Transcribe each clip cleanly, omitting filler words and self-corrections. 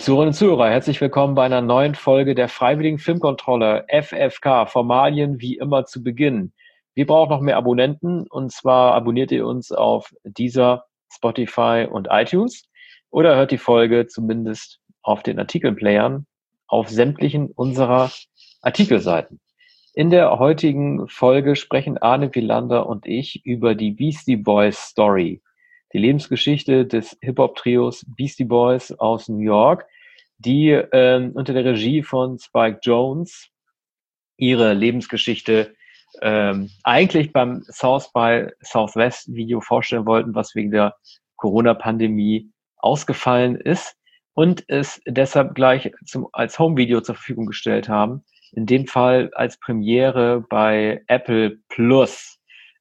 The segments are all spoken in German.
Zuhörerinnen und Zuhörer, herzlich willkommen bei einer neuen Folge der Freiwilligen Filmkontrolle, FFK, Formalien wie immer zu Beginn. Wir brauchen noch mehr Abonnenten, und zwar abonniert ihr uns auf Deezer, Spotify und iTunes oder hört die Folge zumindest auf den Artikelplayern auf sämtlichen unserer Artikelseiten. In der heutigen Folge sprechen Arne Wielander und ich über die Beastie Boys Story, die Lebensgeschichte des Hip-Hop-Trios Beastie Boys aus New York, die unter der Regie von Spike Jonze ihre Lebensgeschichte eigentlich beim South by Southwest Video vorstellen wollten, was wegen der Corona-Pandemie ausgefallen ist und es deshalb gleich als Home-Video zur Verfügung gestellt haben. In dem Fall als Premiere bei Apple Plus.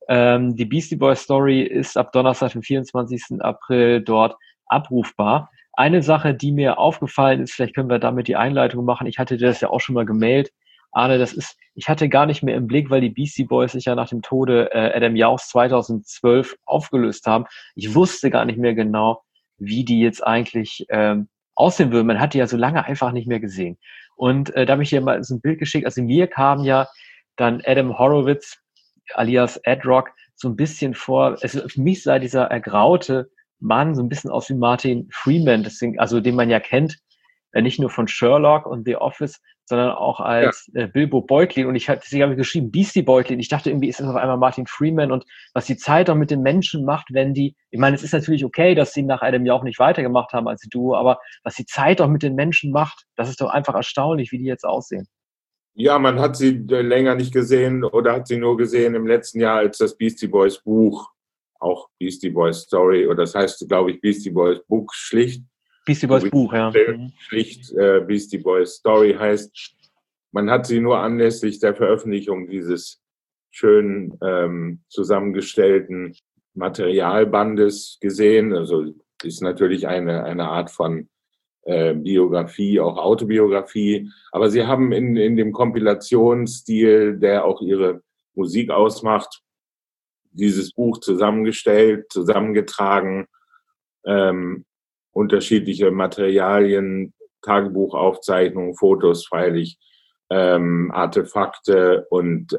Die Beastie Boys Story ist ab Donnerstag, dem 24. April dort abrufbar. Eine Sache, die mir aufgefallen ist, vielleicht können wir damit die Einleitung machen. Ich hatte dir das ja auch schon mal gemailt. Arne, ich hatte gar nicht mehr im Blick, weil die Beastie Boys sich ja nach dem Tode Adam Yauchs 2012 aufgelöst haben. Ich wusste gar nicht mehr genau, wie die jetzt eigentlich aussehen würden. Man hat die ja so lange einfach nicht mehr gesehen. Und da habe ich dir mal so ein Bild geschickt. Also mir kam ja dann Adam Horowitz alias Ed Rock so ein bisschen vor. Also für mich sah dieser ergraute Mann so ein bisschen aus wie Martin Freeman, deswegen, also den man ja kennt, nicht nur von Sherlock und The Office, sondern auch als Bilbo Beutlin. Und deswegen habe ich geschrieben Beastie Beutlin. Ich dachte irgendwie, ist das auf einmal Martin Freeman, und was die Zeit auch mit den Menschen macht, wenn die, ich meine, es ist natürlich okay, dass sie nach Adam Jauch nicht weitergemacht haben als die Duo, aber was die Zeit auch mit den Menschen macht, das ist doch einfach erstaunlich, wie die jetzt aussehen. Ja, man hat sie länger nicht gesehen oder hat sie nur gesehen im letzten Jahr, als das Beastie Boys Buch, auch Beastie Boys Story, oder das heißt, glaube ich, Beastie Boys Buch schlicht. Beastie Boys Buch, ja. Schlicht Beastie Boys Story heißt. Man hat sie nur anlässlich der Veröffentlichung dieses schön zusammengestellten Materialbandes gesehen. Also ist natürlich eine Art von Biografie, auch Autobiografie. Aber sie haben in dem Kompilationsstil, der auch ihre Musik ausmacht, dieses Buch zusammengestellt, zusammengetragen, unterschiedliche Materialien, Tagebuchaufzeichnungen, Fotos freilich, Artefakte und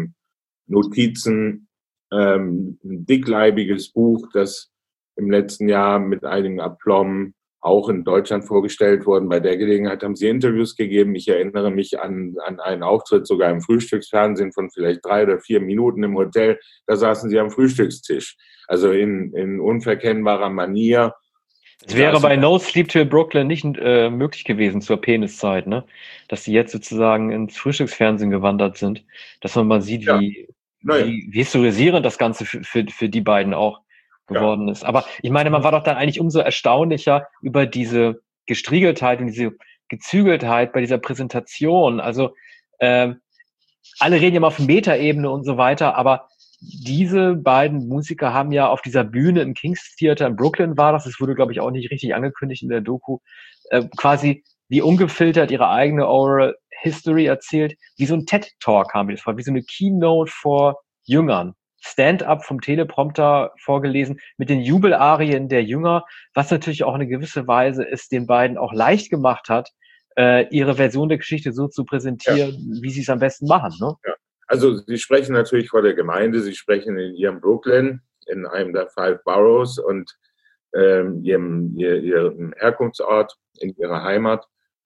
Notizen. Ein dickleibiges Buch, das im letzten Jahr mit einigen Aplomb auch in Deutschland vorgestellt worden. Bei der Gelegenheit haben sie Interviews gegeben. Ich erinnere mich an einen Auftritt sogar im Frühstücksfernsehen von vielleicht 3 oder 4 Minuten im Hotel. Da saßen sie am Frühstückstisch. Also in unverkennbarer Manier. Es wäre bei No Sleep Till Brooklyn nicht möglich gewesen zur Peniszeit, ne? Dass sie jetzt sozusagen ins Frühstücksfernsehen gewandert sind. Dass man mal sieht, wie historisierend das Ganze für die beiden auch geworden ist. Aber ich meine, man war doch dann eigentlich umso erstaunlicher über diese Gestriegeltheit und diese Gezügeltheit bei dieser Präsentation. Also alle reden ja mal auf Metaebene und so weiter, aber diese beiden Musiker haben ja auf dieser Bühne im King's Theater in Brooklyn war das wurde, glaube ich, auch nicht richtig angekündigt in der Doku, quasi wie ungefiltert ihre eigene Oral History erzählt, wie so ein TED-Talk kam mir das vor, wie so eine Keynote vor Jüngern. Stand-up vom Teleprompter vorgelesen mit den Jubelarien der Jünger, was natürlich auch eine gewisse Weise es den beiden auch leicht gemacht hat, ihre Version der Geschichte so zu präsentieren, wie sie es am besten machen. Ne? Ja. Also sie sprechen natürlich vor der Gemeinde, sie sprechen in ihrem Brooklyn, in einem der 5 Boroughs und ihrem Herkunftsort, in ihrer Heimat.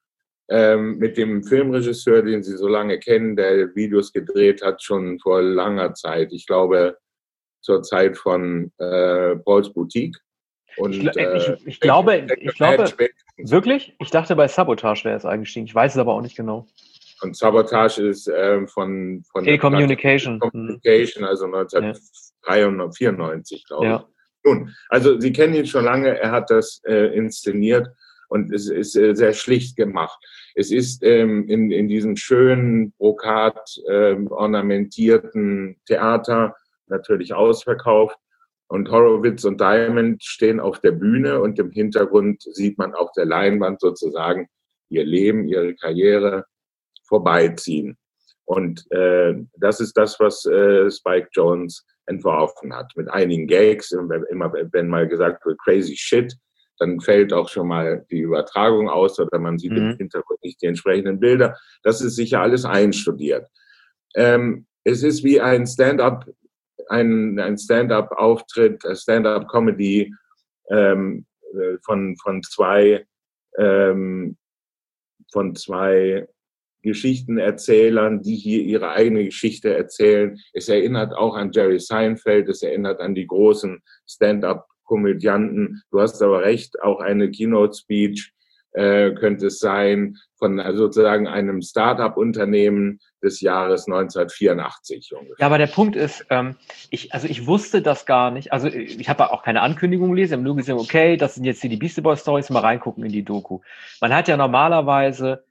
Mit dem Filmregisseur, den Sie so lange kennen, der Videos gedreht hat, schon vor langer Zeit. Ich glaube, zur Zeit von Paul's Boutique. Und, ich glaube, wirklich? Ich dachte, bei Sabotage wäre es eingestiegen. Ich weiß es aber auch nicht genau. Und Sabotage ist von Telecommunication, also 1994, glaube ich. Nun, also Sie kennen ihn schon lange, er hat das inszeniert und es ist sehr schlicht gemacht. Es ist in diesem schönen, brokat ornamentierten Theater natürlich ausverkauft. Und Horowitz und Diamond stehen auf der Bühne und im Hintergrund sieht man auf der Leinwand sozusagen ihr Leben, ihre Karriere vorbeiziehen. Und das ist das, was Spike Jonze entworfen hat. Mit einigen Gags, immer wenn mal gesagt wird, crazy shit, dann fällt auch schon mal die Übertragung aus oder man sieht im Hintergrund nicht die entsprechenden Bilder. Das ist sicher alles einstudiert. Es ist wie ein Stand-up, ein Stand-up-Auftritt, Stand-up-Comedy von zwei Geschichtenerzählern, die hier ihre eigene Geschichte erzählen. Es erinnert auch an Jerry Seinfeld, es erinnert an die großen Stand-up-Komödianten. Du hast aber recht, auch eine Keynote-Speech könnte es sein von sozusagen einem Start-up-Unternehmen des Jahres 1984 ungefähr. Ja, aber der Punkt ist, ich wusste das gar nicht. Also ich habe auch keine Ankündigung gelesen, ich habe nur gesehen, okay, das sind jetzt hier die Beastie Boys Stories, mal reingucken in die Doku. Man hat ja normalerweise,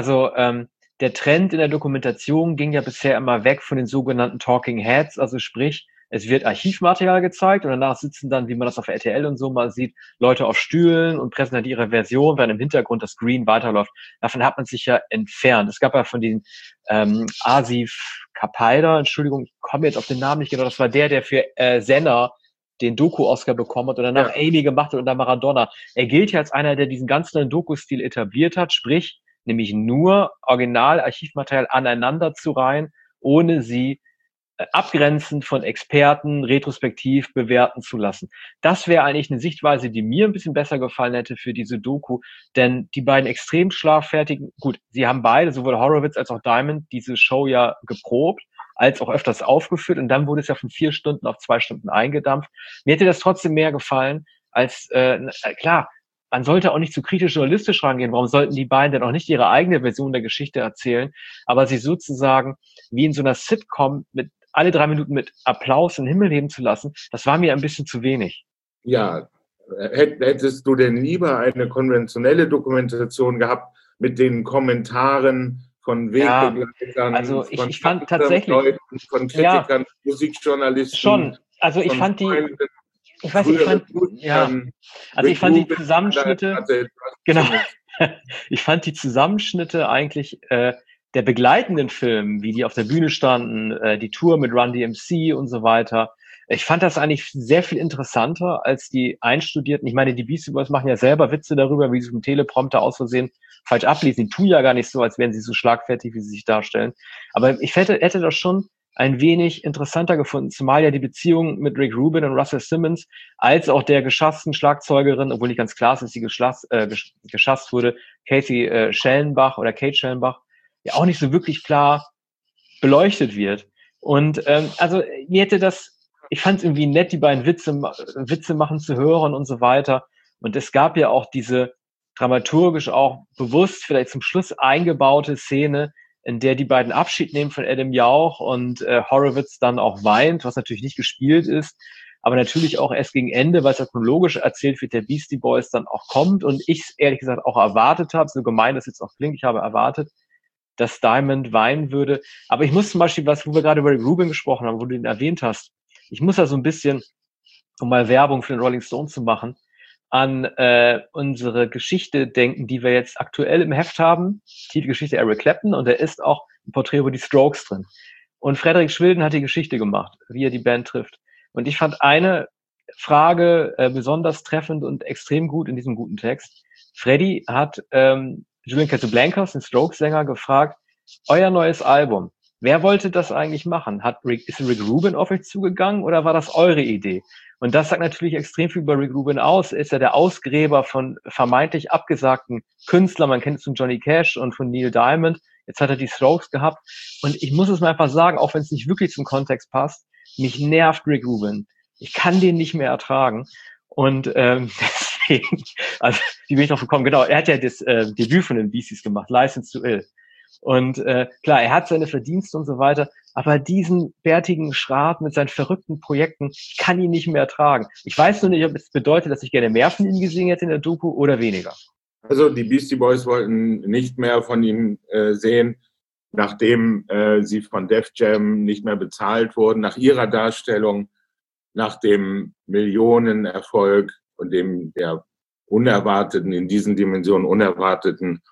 der Trend in der Dokumentation ging ja bisher immer weg von den sogenannten Talking Heads, also sprich, es wird Archivmaterial gezeigt und danach sitzen dann, wie man das auf RTL und so mal sieht, Leute auf Stühlen und präsentieren ihre Version, während im Hintergrund das Screen weiterläuft. Davon hat man sich ja entfernt. Es gab ja von diesen Asif Kapaida, Entschuldigung, ich komme jetzt auf den Namen nicht genau, das war der für Senna den Doku-Oscar bekommen hat und danach Amy gemacht hat und dann Maradona. Er gilt ja als einer, der diesen ganz neuen Doku-Stil etabliert hat, sprich, nämlich nur Original-Archivmaterial aneinander zu reihen, ohne sie abgrenzend von Experten retrospektiv bewerten zu lassen. Das wäre eigentlich eine Sichtweise, die mir ein bisschen besser gefallen hätte für diese Doku, denn die beiden extrem schlagfertigen, gut, sie haben beide, sowohl Horowitz als auch Diamond, diese Show ja geprobt, als auch öfters aufgeführt und dann wurde es ja von 4 Stunden auf 2 Stunden eingedampft. Mir hätte das trotzdem mehr gefallen, als, klar, man sollte auch nicht zu kritisch journalistisch rangehen. Warum sollten die beiden denn auch nicht ihre eigene Version der Geschichte erzählen, aber sie sozusagen wie in so einer Sitcom mit alle 3 Minuten mit Applaus in den Himmel heben zu lassen, das war mir ein bisschen zu wenig. Ja, hättest du denn lieber eine konventionelle Dokumentation gehabt mit den Kommentaren von Wegbegleitern, also ich fand tatsächlich, Leuten, von Kritikern, Musikjournalisten, schon, also ich fand die, ich weiß, ich fand die Zusammenschnitte, genau, ich fand die Zusammenschnitte eigentlich der begleitenden Filme, wie die auf der Bühne standen, die Tour mit Run DMC und so weiter. Ich fand das eigentlich sehr viel interessanter als die einstudierten. Ich meine, die Beastie Boys machen ja selber Witze darüber, wie sie vom Teleprompter aus Versehen falsch ablesen. Die tun ja gar nicht so, als wären sie so schlagfertig, wie sie sich darstellen. Aber ich hätte das schon ein wenig interessanter gefunden, zumal ja die Beziehung mit Rick Rubin und Russell Simmons als auch der geschassten Schlagzeugerin, obwohl nicht ganz klar ist, dass sie geschasst wurde, Kate Schellenbach, ja auch nicht so wirklich klar beleuchtet wird. Und mir hätte ich fand es irgendwie nett, die beiden Witze machen zu hören und so weiter. Und es gab ja auch diese dramaturgisch auch bewusst vielleicht zum Schluss eingebaute Szene, in der die beiden Abschied nehmen von Adam Jauch und Horowitz dann auch weint, was natürlich nicht gespielt ist, aber natürlich auch erst gegen Ende, weil es ja chronologisch erzählt wird, der Beastie Boys dann auch kommt und ich es ehrlich gesagt auch erwartet habe, so gemein das jetzt auch klingt, ich habe erwartet, dass Diamond weinen würde. Aber ich muss zum Beispiel, wo wir gerade über Rick Rubin gesprochen haben, wo du ihn erwähnt hast, ich muss da so ein bisschen, um mal Werbung für den Rolling Stone zu machen, an unsere Geschichte denken, die wir jetzt aktuell im Heft haben. Titelgeschichte Eric Clapton und da ist auch ein Porträt über die Strokes drin. Und Frederik Schwilden hat die Geschichte gemacht, wie er die Band trifft. Und ich fand eine Frage besonders treffend und extrem gut in diesem guten Text. Freddy hat Julian Casablancas, den Strokes-Sänger, gefragt, euer neues Album, wer wollte das eigentlich machen? Ist Rick Rubin auf euch zugegangen oder war das eure Idee? Und das sagt natürlich extrem viel über Rick Rubin aus. Er ist ja der Ausgräber von vermeintlich abgesagten Künstlern. Man kennt es von Johnny Cash und von Neil Diamond. Jetzt hat er die Strokes gehabt. Und ich muss es mal einfach sagen, auch wenn es nicht wirklich zum Kontext passt, mich nervt Rick Rubin. Ich kann den nicht mehr ertragen. Und deswegen, also wie bin ich drauf gekommen? Genau, er hat ja das Debüt von den Beasties gemacht, License to Ill. Und klar, er hat seine Verdienste und so weiter, aber diesen bärtigen Schrat mit seinen verrückten Projekten, ich kann ihn nicht mehr ertragen. Ich weiß nur nicht, ob es bedeutet, dass ich gerne mehr von ihm gesehen hätte in der Doku oder weniger. Also die Beastie Boys wollten nicht mehr von ihm sehen, nachdem sie von Def Jam nicht mehr bezahlt wurden, nach ihrer Darstellung, nach dem Millionenerfolg und dem der unerwarteten, in diesen Dimensionen unerwarteten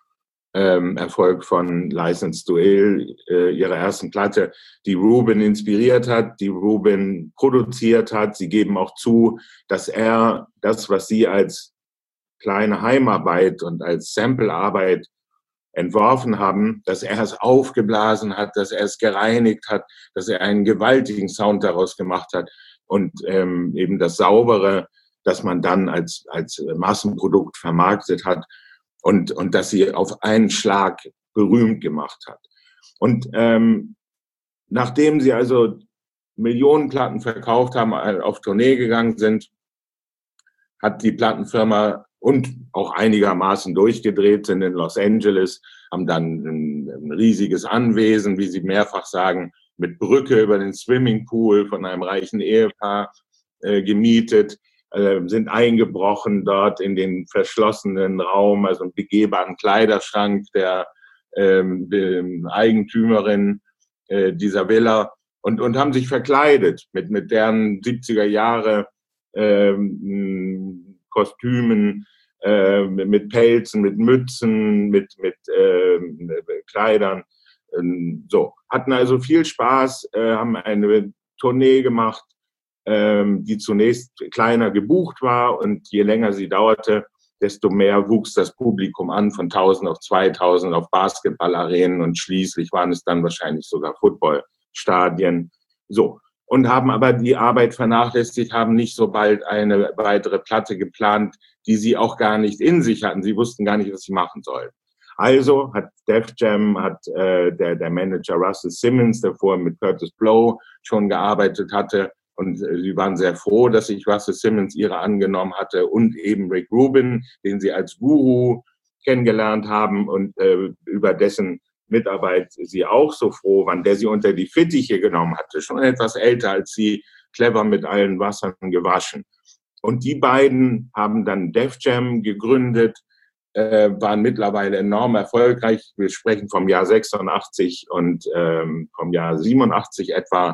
Erfolg von License to Ill, ihrer ersten Platte, die Rubin inspiriert hat, die Rubin produziert hat. Sie geben auch zu, dass er das, was sie als kleine Heimarbeit und als Samplearbeit entworfen haben, dass er es aufgeblasen hat, dass er es gereinigt hat, dass er einen gewaltigen Sound daraus gemacht hat und eben das Saubere, das man dann als Massenprodukt vermarktet hat und dass sie auf einen Schlag berühmt gemacht hat. Und nachdem sie also Millionen Platten verkauft haben, auf Tournee gegangen sind, hat die Plattenfirma und auch einigermaßen durchgedreht, sind in Los Angeles, haben dann ein riesiges Anwesen, wie sie mehrfach sagen, mit Brücke über den Swimmingpool von einem reichen Ehepaar gemietet, sind eingebrochen dort in den verschlossenen Raum, also einen begehbaren Kleiderschrank der Eigentümerin dieser Villa und haben sich verkleidet mit deren 70er Jahre Kostümen, mit Pelzen, mit Mützen, mit Kleidern. So, hatten also viel Spaß, haben eine Tournee gemacht, die zunächst kleiner gebucht war und je länger sie dauerte, desto mehr wuchs das Publikum an, von 1000 auf 2000 auf Basketballarenen und schließlich waren es dann wahrscheinlich sogar Footballstadien. So. Und haben aber die Arbeit vernachlässigt, haben nicht so bald eine weitere Platte geplant, die sie auch gar nicht in sich hatten. Sie wussten gar nicht, was sie machen sollten. Also hat Def Jam, hat der Manager Russell Simmons, der vorher mit Curtis Blow schon gearbeitet hatte, und sie waren sehr froh, dass sich Russell Simmons ihrer angenommen hatte und eben Rick Rubin, den sie als Guru kennengelernt haben und über dessen Mitarbeit sie auch so froh waren, der sie unter die Fittiche genommen hatte, schon etwas älter als sie, clever mit allen Wassern gewaschen. Und die beiden haben dann Def Jam gegründet, waren mittlerweile enorm erfolgreich. Wir sprechen vom Jahr 86 und vom Jahr 87 etwa.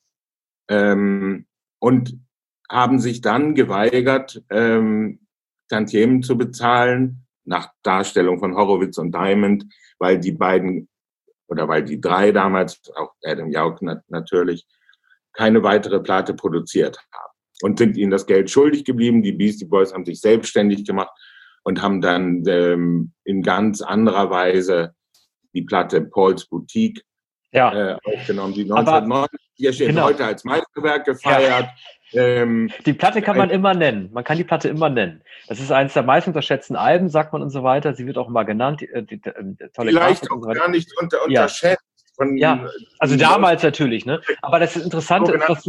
Und haben sich dann geweigert, Tantiemen zu bezahlen, nach Darstellung von Horowitz und Diamond, weil die beiden oder weil die drei damals, auch Adam Yauch natürlich, keine weitere Platte produziert haben und sind ihnen das Geld schuldig geblieben. Die Beastie Boys haben sich selbstständig gemacht und haben dann in ganz anderer Weise die Platte Paul's Boutique aufgenommen, die 1990 steht heute als Meisterwerk gefeiert. Ja. Die Platte kann man immer nennen. Man kann die Platte immer nennen. Das ist eines der meist unterschätzten Alben, sagt man und so weiter. Sie wird auch immer genannt. Tolle Vielleicht auch gar nicht unterschätzt. Ja, also damals natürlich, ne? Aber das ist interessant,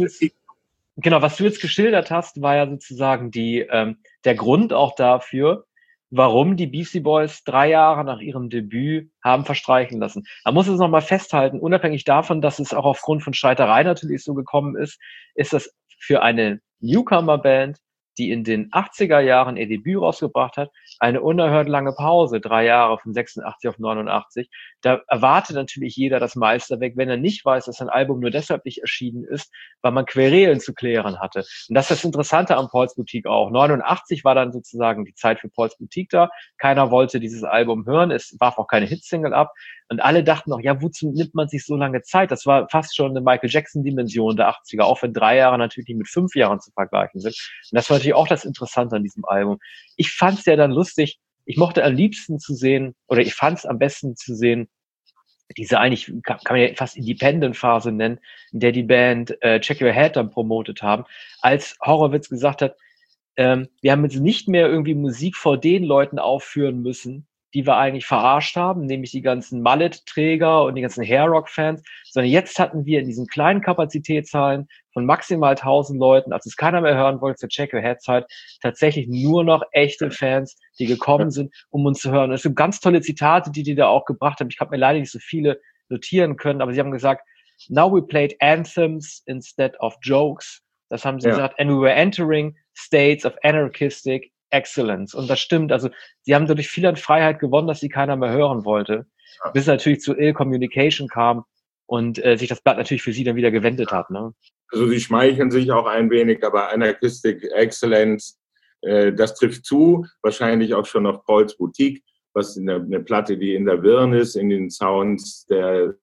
was du jetzt geschildert hast, war ja sozusagen der Grund auch dafür, warum die Beastie Boys 3 Jahre nach ihrem Debüt haben verstreichen lassen. Man muss es nochmal festhalten, unabhängig davon, dass es auch aufgrund von Streiterei natürlich so gekommen ist das für eine Newcomer-Band, die in den 80er Jahren ihr Debüt rausgebracht hat, eine unerhört lange Pause, 3 Jahre von 86 auf 89. Da erwartet natürlich jeder das Meisterwerk, wenn er nicht weiß, dass ein Album nur deshalb nicht erschienen ist, weil man Querelen zu klären hatte. Und das ist das Interessante am Paul's Boutique auch. 89 war dann sozusagen die Zeit für Paul's Boutique da. Keiner wollte dieses Album hören. Es warf auch keine Hitsingle ab. Und alle dachten noch, ja, wozu nimmt man sich so lange Zeit? Das war fast schon eine Michael Jackson-Dimension der 80er, auch wenn 3 Jahre natürlich nicht mit 5 Jahren zu vergleichen sind. Und das war natürlich auch das Interessante an diesem Album. Ich fand es ja dann lustig. Ich mochte am liebsten zu sehen, oder ich fand es am besten zu sehen, diese eigentlich, kann man ja fast Independent-Phase nennen, in der die Band Check Your Head dann promotet haben, als Horowitz gesagt hat, wir haben jetzt nicht mehr irgendwie Musik vor den Leuten aufführen müssen, die wir eigentlich verarscht haben, nämlich die ganzen Mallet-Träger und die ganzen Hair-Rock-Fans, sondern jetzt hatten wir in diesen kleinen Kapazitätszahlen von maximal 1000 Leuten, als es keiner mehr hören wollte zur Check Your Head-Zeit, tatsächlich nur noch echte Fans, die gekommen sind, um uns zu hören. Und es gibt ganz tolle Zitate, die da auch gebracht haben. Ich habe mir leider nicht so viele notieren können, aber sie haben gesagt, now we played anthems instead of jokes. Das haben sie gesagt, and we were entering states of anarchistic excellence. Und das stimmt. Also sie haben dadurch viel an Freiheit gewonnen, dass sie keiner mehr hören wollte, bis es natürlich zu Ill Communication kam und sich das Blatt natürlich für sie dann wieder gewendet hat. Ne? Also sie schmeicheln sich auch ein wenig, aber Anarchistic Excellence, das trifft zu, wahrscheinlich auch schon auf Paul's Boutique, was eine Platte, die in der Wirren ist, in den Sounds der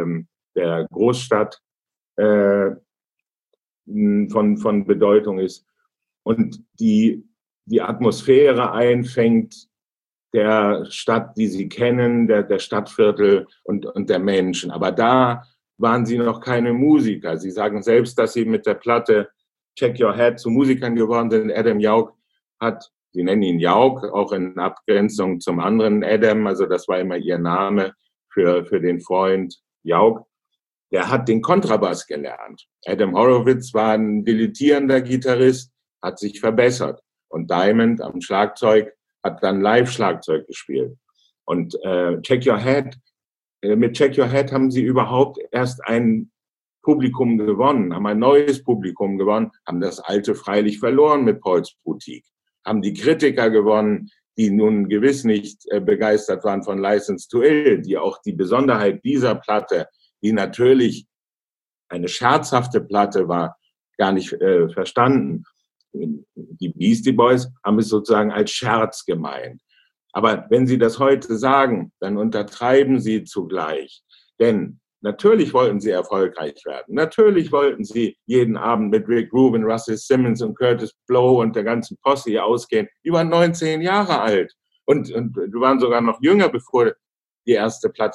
Großstadt von Bedeutung ist. Und die die Atmosphäre einfängt der Stadt, die sie kennen, der Stadtviertel und der Menschen. Aber da waren sie noch keine Musiker. Sie sagen selbst, dass sie mit der Platte Check Your Head zu Musikern geworden sind. Adam Yauch hat, sie nennen ihn Yauch, auch in Abgrenzung zum anderen Adam, also das war immer ihr Name für den Freund Yauch. Der hat den Kontrabass gelernt. Adam Horowitz war ein dilettierender Gitarrist, hat sich verbessert. Und Diamond am Schlagzeug hat dann Live-Schlagzeug gespielt. Und Check Your Head, mit Check Your Head haben sie überhaupt erst ein Publikum gewonnen, haben ein neues Publikum gewonnen, haben das alte freilich verloren mit Paul's Boutique, haben die Kritiker gewonnen, die nun gewiss nicht begeistert waren von License to Ill, die auch die Besonderheit dieser Platte, die natürlich eine scherzhafte Platte war, gar nicht verstanden. Die Beastie Boys haben es sozusagen als Scherz gemeint. Aber wenn Sie das heute sagen, dann untertreiben Sie zugleich. Denn natürlich wollten Sie erfolgreich werden. Natürlich wollten Sie jeden Abend mit Rick Rubin, Russell Simmons und Curtis Blow und der ganzen Posse ausgehen. Die waren 19 Jahre alt. Und du waren sogar noch jünger, bevor die erste Platte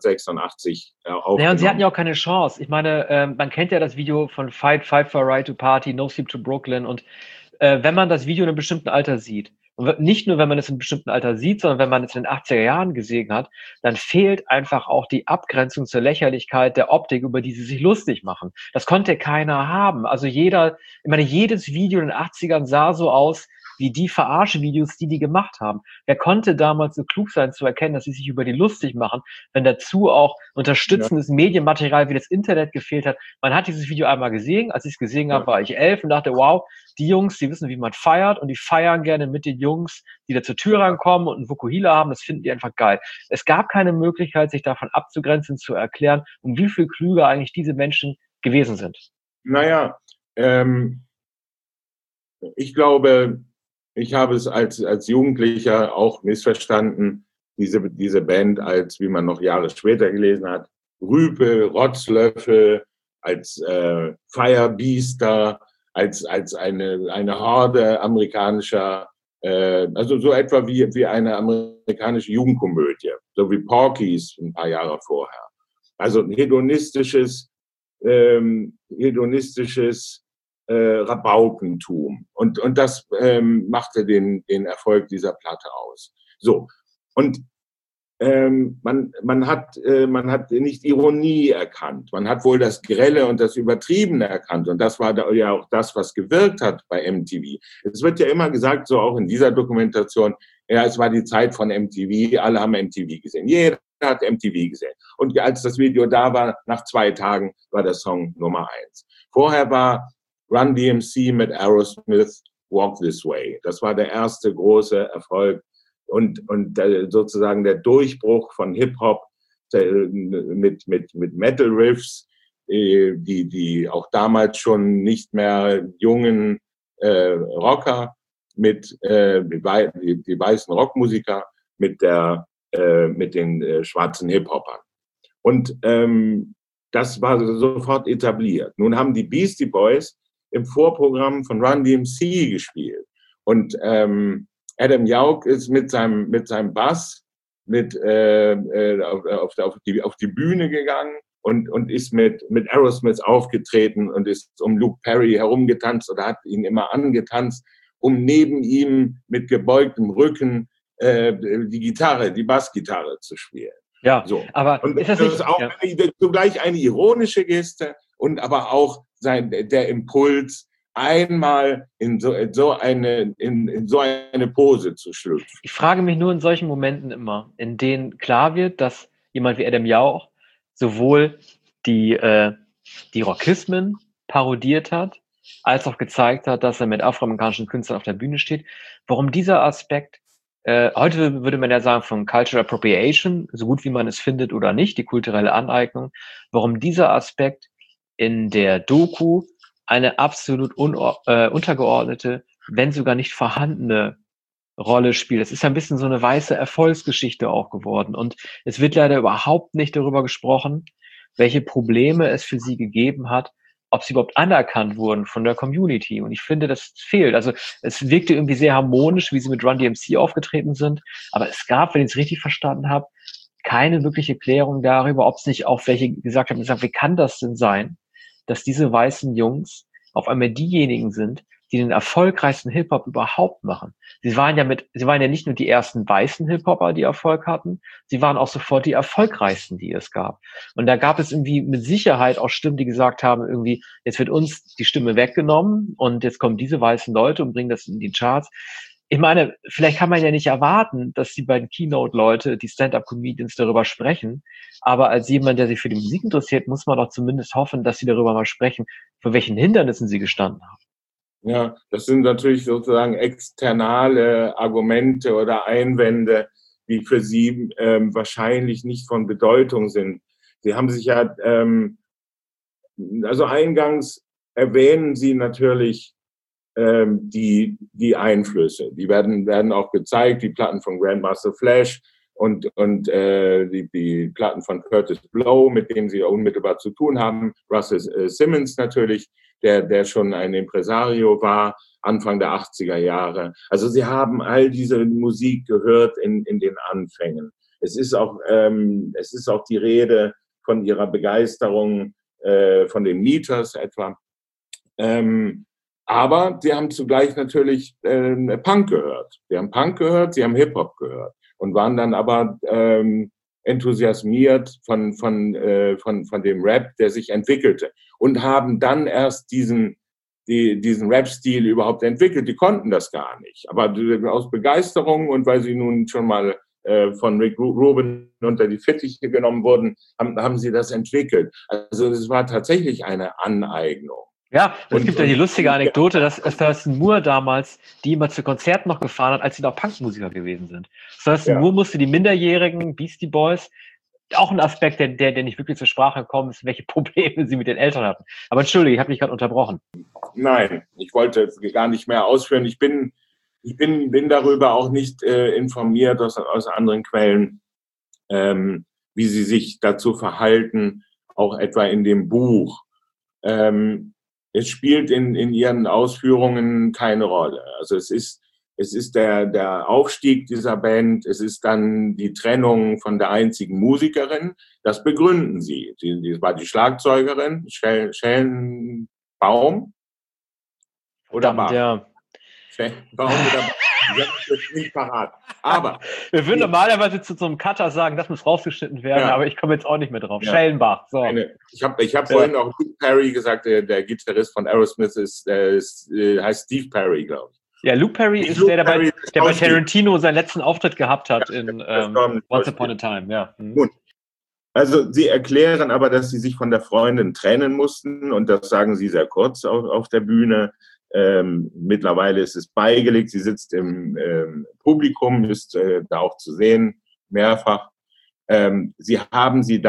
1986 aufgenommen. Ja, und sie hatten ja auch keine Chance. Ich meine, man kennt ja das Video von Fight for Right to Party, No Sleep to Brooklyn. Und wenn man das Video in einem bestimmten Alter sieht, und nicht nur, wenn man es in einem bestimmten Alter sieht, sondern wenn man es in den 80er Jahren gesehen hat, dann fehlt einfach auch die Abgrenzung zur Lächerlichkeit der Optik, über die sie sich lustig machen. Das konnte keiner haben. Also ich meine, jedes Video in den 80ern sah so aus, wie die Verarsche-Videos, die gemacht haben. Wer konnte damals so klug sein, zu erkennen, dass sie sich über die lustig machen, wenn dazu auch unterstützendes Medienmaterial wie das Internet gefehlt hat? Man hat dieses Video einmal gesehen. Als ich es gesehen habe, war ich 11 und dachte, wow, die Jungs, die wissen, wie man feiert und die feiern gerne mit den Jungs, die da zur Tür reinkommen und einen Vokuhila haben. Das finden die einfach geil. Es gab keine Möglichkeit, sich davon abzugrenzen, zu erklären, um wie viel klüger eigentlich diese Menschen gewesen sind. Naja, ich glaube, ich habe es als Jugendlicher auch missverstanden, diese Band als, wie man noch Jahre später gelesen hat, Rüpel, Rotzlöffel, als Firebeaster, als eine Horde amerikanischer, also so etwa wie eine amerikanische Jugendkomödie, so wie Porky's ein paar Jahre vorher. Also hedonistisches Rabaukentum. Und das machte den Erfolg dieser Platte aus. So. Und man hat nicht Ironie erkannt. Man hat wohl das Grelle und das Übertriebene erkannt. Und das war ja auch das, was gewirkt hat bei MTV. Es wird ja immer gesagt, so auch in dieser Dokumentation, ja, es war die Zeit von MTV, alle haben MTV gesehen. Jeder hat MTV gesehen. Und als das Video da war, nach 2 Tagen war der Song Nummer 1. Vorher war Run DMC mit Aerosmith, Walk This Way. Das war der erste große Erfolg und sozusagen der Durchbruch von Hip-Hop mit Metal-Riffs, die auch damals schon nicht mehr jungen Rocker die weißen Rockmusiker mit den schwarzen Hip-Hopern. Und das war sofort etabliert. Nun haben die Beastie Boys im Vorprogramm von Run DMC gespielt. Und Adam Yauch ist mit seinem Bass auf die Bühne gegangen und ist mit Aerosmith aufgetreten und ist um Luke Perry herumgetanzt oder hat ihn immer angetanzt, um neben ihm mit gebeugtem Rücken die Bassgitarre zu spielen. Ja, so. Aber und das ist auch zugleich eine ironische Geste und aber auch der Impuls, einmal in so eine Pose zu schlüpfen. Ich frage mich nur in solchen Momenten immer, in denen klar wird, dass jemand wie Adam Yauch sowohl die Rockismen parodiert hat, als auch gezeigt hat, dass er mit afroamerikanischen Künstlern auf der Bühne steht. Warum dieser Aspekt, heute würde man ja sagen von Cultural Appropriation, so gut wie man es findet oder nicht, die kulturelle Aneignung, warum dieser Aspekt in der Doku eine absolut untergeordnete, wenn sogar nicht vorhandene Rolle spielt. Es ist ein bisschen so eine weiße Erfolgsgeschichte auch geworden. Und es wird leider überhaupt nicht darüber gesprochen, welche Probleme es für sie gegeben hat, ob sie überhaupt anerkannt wurden von der Community. Und ich finde, das fehlt. Also es wirkte irgendwie sehr harmonisch, wie sie mit Run DMC aufgetreten sind. Aber es gab, wenn ich es richtig verstanden habe, keine wirkliche Klärung darüber, ob es nicht auch welche gesagt haben, wie kann das denn sein, dass diese weißen Jungs auf einmal diejenigen sind, die den erfolgreichsten Hip-Hop überhaupt machen. Sie waren ja nicht nur die ersten weißen Hip-Hopper, die Erfolg hatten, sie waren auch sofort die erfolgreichsten, die es gab. Und da gab es irgendwie mit Sicherheit auch Stimmen, die gesagt haben, irgendwie, jetzt wird uns die Stimme weggenommen und jetzt kommen diese weißen Leute und bringen das in die Charts. Ich meine, vielleicht kann man ja nicht erwarten, dass die beiden Keynote-Leute, die Stand-Up-Comedians darüber sprechen. Aber als jemand, der sich für die Musik interessiert, muss man doch zumindest hoffen, dass sie darüber mal sprechen, vor welchen Hindernissen sie gestanden haben. Ja, das sind natürlich sozusagen externe Argumente oder Einwände, die für Sie wahrscheinlich nicht von Bedeutung sind. Sie haben sich ja, also eingangs erwähnen Sie natürlich die Einflüsse. Die werden auch gezeigt, die Platten von Grandmaster Flash und die Platten von Curtis Blow, mit denen Sie unmittelbar zu tun haben. Russell Simmons natürlich, der schon ein Impresario war, Anfang der 80er Jahre. Also Sie haben all diese Musik gehört in den Anfängen. Es ist auch die Rede von Ihrer Begeisterung von den Meters etwa. Aber sie haben zugleich natürlich Punk gehört. Sie haben Punk gehört, sie haben Hip-Hop gehört und waren dann aber enthusiasmiert von dem Rap, der sich entwickelte und haben dann erst diesen Rap-Stil überhaupt entwickelt. Die konnten das gar nicht. Aber aus Begeisterung und weil sie nun schon mal von Rick Rubin unter die Fittiche genommen wurden, haben sie das entwickelt. Also es war tatsächlich eine Aneignung. Ja, es gibt ja die lustige Anekdote, dass Thurston Moore damals die immer zu Konzerten noch gefahren hat, als sie noch Punkmusiker gewesen sind. Thurston Moore musste die minderjährigen Beastie Boys, auch ein Aspekt, der nicht wirklich zur Sprache gekommen ist, welche Probleme sie mit den Eltern hatten. Aber entschuldige, ich habe mich gerade unterbrochen. Nein, ich wollte gar nicht mehr ausführen. Ich bin darüber auch nicht informiert aus anderen Quellen, wie sie sich dazu verhalten, auch etwa in dem Buch. Es spielt in ihren Ausführungen keine Rolle. Also es ist der Aufstieg dieser Band, es ist dann die Trennung von der einzigen Musikerin. Das begründen sie. Sie war die Schlagzeugerin, Schellenbaum oder Bach. Ja. Schellenbaum oder Bach. Ich habe das nicht parat. Aber wir würden normalerweise zu so einem Cutter sagen, das muss rausgeschnitten werden, aber ich komme jetzt auch nicht mehr drauf. Ja. Schellenbach. So. Ich hab vorhin auch Luke Perry gesagt, der Gitarrist von Aerosmith heißt Steve Perry, glaube ich. Ja, Luke Perry ist der bei Tarantino seinen letzten Auftritt gehabt hat in Once Upon a Time. Ja. Gut. Also sie erklären aber, dass sie sich von der Freundin trennen mussten und das sagen sie sehr kurz auf der Bühne. Mittlerweile ist es beigelegt, sie sitzt im Publikum, ist da auch zu sehen, mehrfach. Sie haben sich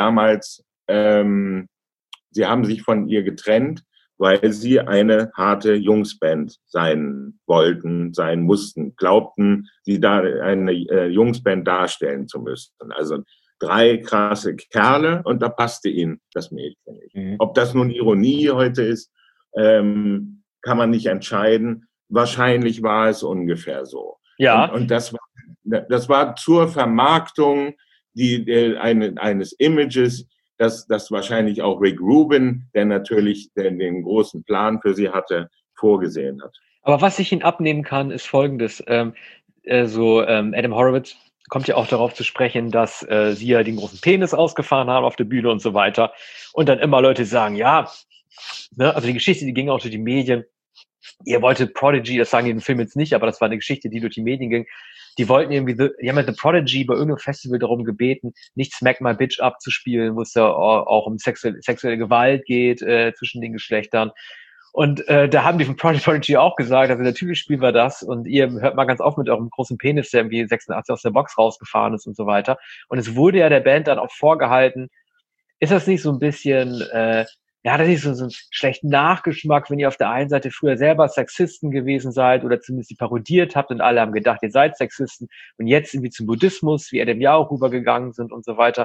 von ihr getrennt, weil sie eine harte Jungsband sein mussten, glaubten, sie da eine Jungsband darstellen zu müssen. Also 3 krasse Kerle und da passte ihnen das Mädchen nicht. Mhm. Ob das nun Ironie heute ist, kann man nicht entscheiden. Wahrscheinlich war es ungefähr so. Ja. Und das war zur Vermarktung eines Images, das wahrscheinlich auch Rick Rubin, der natürlich den großen Plan für sie hatte, vorgesehen hat. Aber was ich Ihnen abnehmen kann, ist Folgendes. Adam Horowitz kommt ja auch darauf zu sprechen, dass sie ja den großen Penis ausgefahren haben auf der Bühne und so weiter. Und dann immer Leute sagen, ja, ne, also die Geschichte, die ging auch durch die Medien. Ihr wolltet Prodigy, das sagen die im Film jetzt nicht, aber das war eine Geschichte, die durch die Medien ging. Die wollten irgendwie, die haben ja The Prodigy bei irgendeinem Festival darum gebeten, nicht Smack My Bitch abzuspielen, wo es ja auch um sexuelle Gewalt geht zwischen den Geschlechtern. Und da haben die von Prodigy auch gesagt, also natürlich spielen wir das und ihr hört mal ganz auf mit eurem großen Penis, der irgendwie 86 aus der Box rausgefahren ist und so weiter. Und es wurde ja der Band dann auch vorgehalten, ist das nicht so ein bisschen, das ist so ein schlechten Nachgeschmack, wenn ihr auf der einen Seite früher selber Sexisten gewesen seid oder zumindest die parodiert habt und alle haben gedacht, ihr seid Sexisten und jetzt irgendwie zum Buddhismus, wie Adam ja auch rübergegangen sind und so weiter.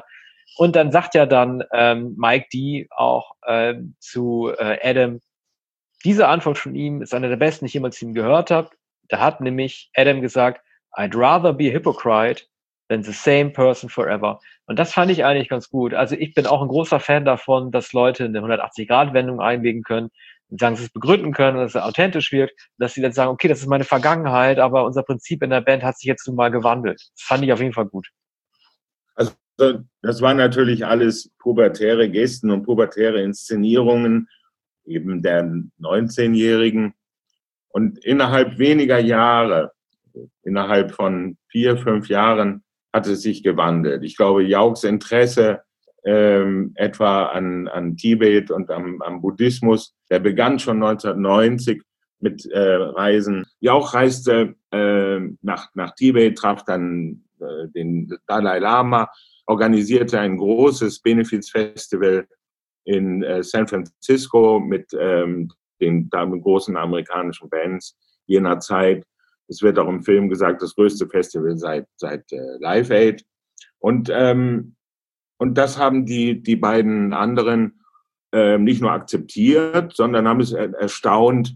Und dann sagt ja dann Mike D. auch zu Adam, diese Antwort von ihm ist eine der besten, die ich jemals von ihm gehört habe. Da hat nämlich Adam gesagt, I'd rather be a hypocrite than the same person forever. Und das fand ich eigentlich ganz gut. Also ich bin auch ein großer Fan davon, dass Leute eine 180-Grad-Wendung einlegen können und sagen, sie es begründen können, dass es authentisch wirkt, dass sie dann sagen, okay, das ist meine Vergangenheit, aber unser Prinzip in der Band hat sich jetzt nun mal gewandelt. Das fand ich auf jeden Fall gut. Also das waren natürlich alles pubertäre Gesten und pubertäre Inszenierungen, eben der 19-Jährigen. Und innerhalb weniger Jahre, innerhalb von 4, 5 Jahren, hat es sich gewandelt. Ich glaube, Jauchs Interesse etwa an Tibet und am Buddhismus, der begann schon 1990 mit Reisen. Jauch reiste nach Tibet, traf dann den Dalai Lama, organisierte ein großes Benefizfestival in San Francisco mit den großen amerikanischen Bands jener Zeit. Es wird auch im Film gesagt, das größte Festival seit Live Aid. Und das haben die beiden anderen nicht nur akzeptiert, sondern haben es erstaunt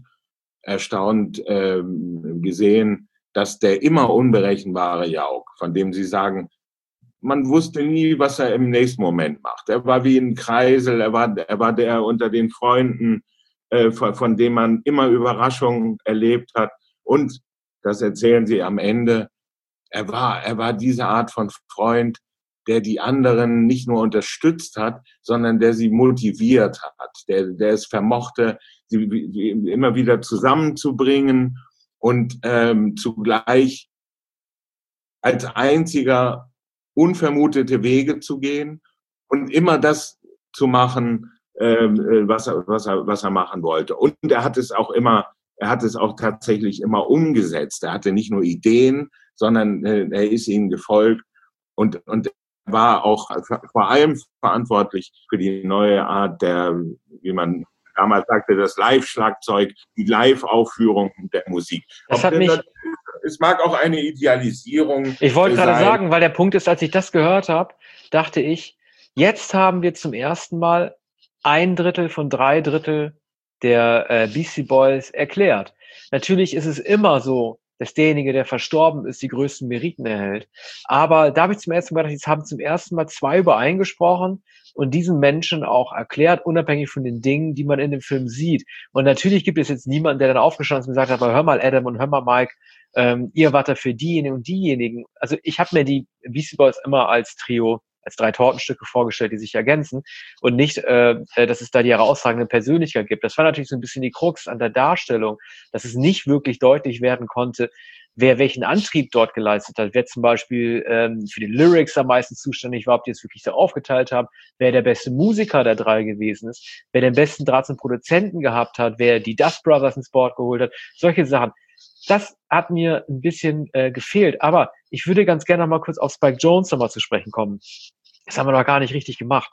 gesehen, dass der immer unberechenbare Jauch, von dem sie sagen, man wusste nie, was er im nächsten Moment macht. Er war wie ein Kreisel, er war der unter den Freunden, von dem man immer Überraschungen erlebt hat. Und, das erzählen sie am Ende, er war diese Art von Freund, der die anderen nicht nur unterstützt hat, sondern der sie motiviert hat, der es vermochte, sie immer wieder zusammenzubringen und zugleich als einziger unvermutete Wege zu gehen und immer das zu machen, was er machen wollte. Und er hat es auch tatsächlich immer umgesetzt. Er hatte nicht nur Ideen, sondern er ist ihnen gefolgt und war auch vor allem verantwortlich für die neue Art der, wie man damals sagte, das Live-Schlagzeug, die Live-Aufführung der Musik. Es mag auch eine Idealisierung. Ich wollte gerade sagen, weil der Punkt ist, als ich das gehört habe, dachte ich, jetzt haben wir zum ersten Mal 1/3 von 3/3 der Beastie Boys erklärt. Natürlich ist es immer so, dass derjenige, der verstorben ist, die größten Meriten erhält. Aber da habe ich zum ersten Mal gedacht, jetzt haben zum ersten Mal 2 übereingesprochen und diesen Menschen auch erklärt, unabhängig von den Dingen, die man in dem Film sieht. Und natürlich gibt es jetzt niemanden, der dann aufgestanden ist und gesagt hat, aber hör mal Adam und hör mal Mike, ihr wart da für diejenigen und diejenigen. Also ich habe mir die Beastie Boys immer als Trio, als 3 Tortenstücke vorgestellt, die sich ergänzen und nicht, dass es da die herausragende Persönlichkeit gibt. Das war natürlich so ein bisschen die Krux an der Darstellung, dass es nicht wirklich deutlich werden konnte, wer welchen Antrieb dort geleistet hat, wer zum Beispiel für die Lyrics am meisten zuständig war, ob die es wirklich so aufgeteilt haben, wer der beste Musiker der 3 gewesen ist, wer den besten Draht zum Produzenten gehabt hat, wer die Dust Brothers ins Board geholt hat, solche Sachen. Das hat mir ein bisschen gefehlt, aber ich würde ganz gerne noch mal kurz auf Spike Jonze nochmal zu sprechen kommen. Das haben wir noch gar nicht richtig gemacht.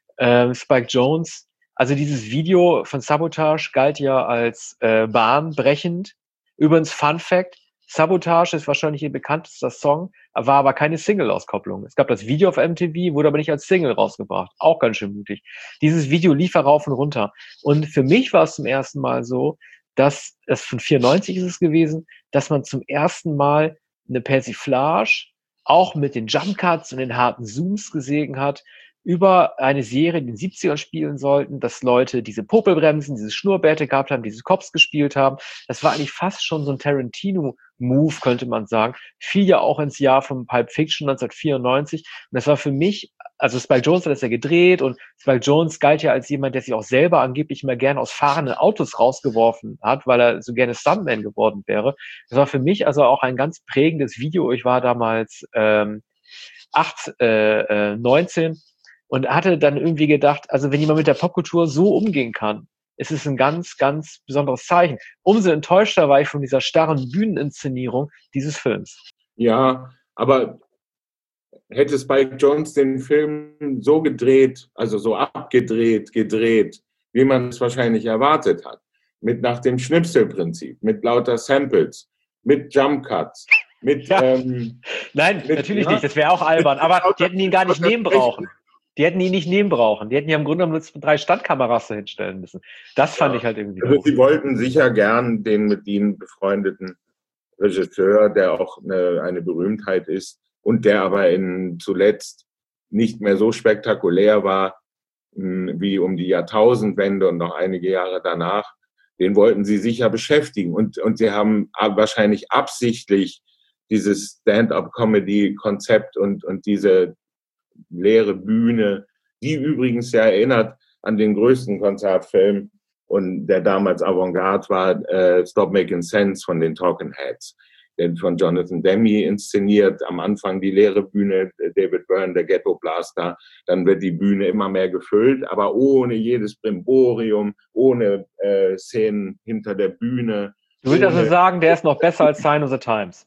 Spike Jonze, also dieses Video von Sabotage galt ja als bahnbrechend. Übrigens, Fun Fact, Sabotage ist wahrscheinlich ihr bekanntester Song, war aber keine Single-Auskopplung. Es gab das Video auf MTV, wurde aber nicht als Single rausgebracht. Auch ganz schön mutig. Dieses Video lief rauf und runter. Und für mich war es zum ersten Mal so, dass es von 94 ist es gewesen, dass man zum ersten Mal eine Persiflage auch mit den Jump Cuts und den harten Zooms gesehen hat, über eine Serie, die in den 70ern spielen sollten, dass Leute diese Popelbremsen, diese Schnurrbärte gehabt haben, diese Cops gespielt haben. Das war eigentlich fast schon so ein Tarantino-Move, könnte man sagen. Fiel ja auch ins Jahr von Pulp Fiction 1994. Und das war für mich, also Spike Jonze hat das ja gedreht und Spike Jonze galt ja als jemand, der sich auch selber angeblich immer gerne aus fahrenden Autos rausgeworfen hat, weil er so gerne Stuntman geworden wäre. Das war für mich also auch ein ganz prägendes Video. Ich war damals 19 und hatte dann irgendwie gedacht, also wenn jemand mit der Popkultur so umgehen kann, ist es ein ganz, ganz besonderes Zeichen. Umso enttäuschter war ich von dieser starren Bühneninszenierung dieses Films. Ja, aber hätte Spike Jonze den Film so gedreht, also so abgedreht, gedreht, wie man es wahrscheinlich erwartet hat, mit nach dem Schnipselprinzip, mit lauter Samples, mit Jump Cuts, mit... Ja. Nein, natürlich nicht, das wäre auch albern, aber die hätten ihn gar nicht nehmen brauchen. Die hätten ihn nicht nehmen brauchen. Die hätten ja im Grunde genommen nur 3 Standkameras hinstellen müssen. Das fand ich halt irgendwie Also doof. sie wollten sicher gern den mit ihnen befreundeten Regisseur, der auch eine Berühmtheit ist und der aber zuletzt nicht mehr so spektakulär war wie um die Jahrtausendwende und noch einige Jahre danach, den wollten sie sicher beschäftigen. Und sie haben wahrscheinlich absichtlich dieses Stand-up-Comedy-Konzept und diese leere Bühne, die übrigens ja erinnert an den größten Konzertfilm und der damals Avantgarde war, Stop Making Sense von den Talking Heads, von Jonathan Demme inszeniert. Am Anfang die leere Bühne, David Byrne, der Ghetto Blaster. Dann wird die Bühne immer mehr gefüllt, aber ohne jedes Brimborium, ohne Szenen hinter der Bühne. Du willst also sagen, der ist noch besser als Sign of the Times?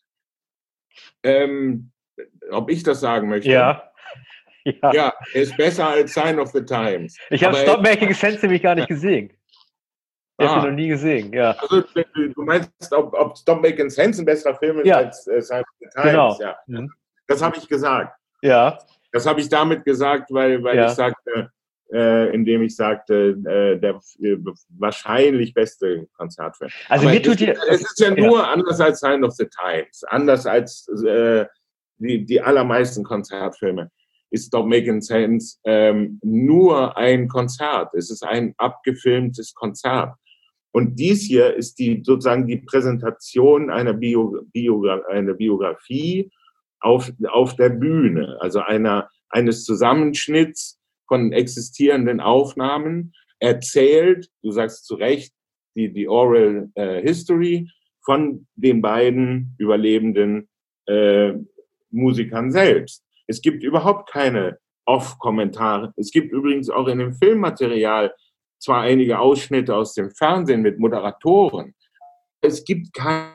Ob ich das sagen möchte? Ja. Ja, er ist besser als Sign of the Times. Ich habe Stop Making Sense nämlich gar nicht gesehen. Ich habe ihn noch nie gesehen, ja. Also du meinst, ob Stop Making Sense ein besserer Film ist als Sign of the Times? Genau. Ja. Das habe ich gesagt. Ja. Das habe ich damit gesagt, weil ich sagte, indem ich sagte, der wahrscheinlich beste Konzertfilm. Also aber mir tut es ist ja nur anders als Sign of the Times, anders als die allermeisten Konzertfilme. Ist Stop Making Sense nur ein Konzert. Es ist ein abgefilmtes Konzert. Und dies hier ist sozusagen die Präsentation einer Biografie auf der Bühne, also eines Zusammenschnitts von existierenden Aufnahmen, erzählt, du sagst zu Recht, die Oral History von den beiden überlebenden Musikern selbst. Es gibt überhaupt keine Off-Kommentare. Es gibt übrigens auch in dem Filmmaterial zwar einige Ausschnitte aus dem Fernsehen mit Moderatoren. Es gibt keine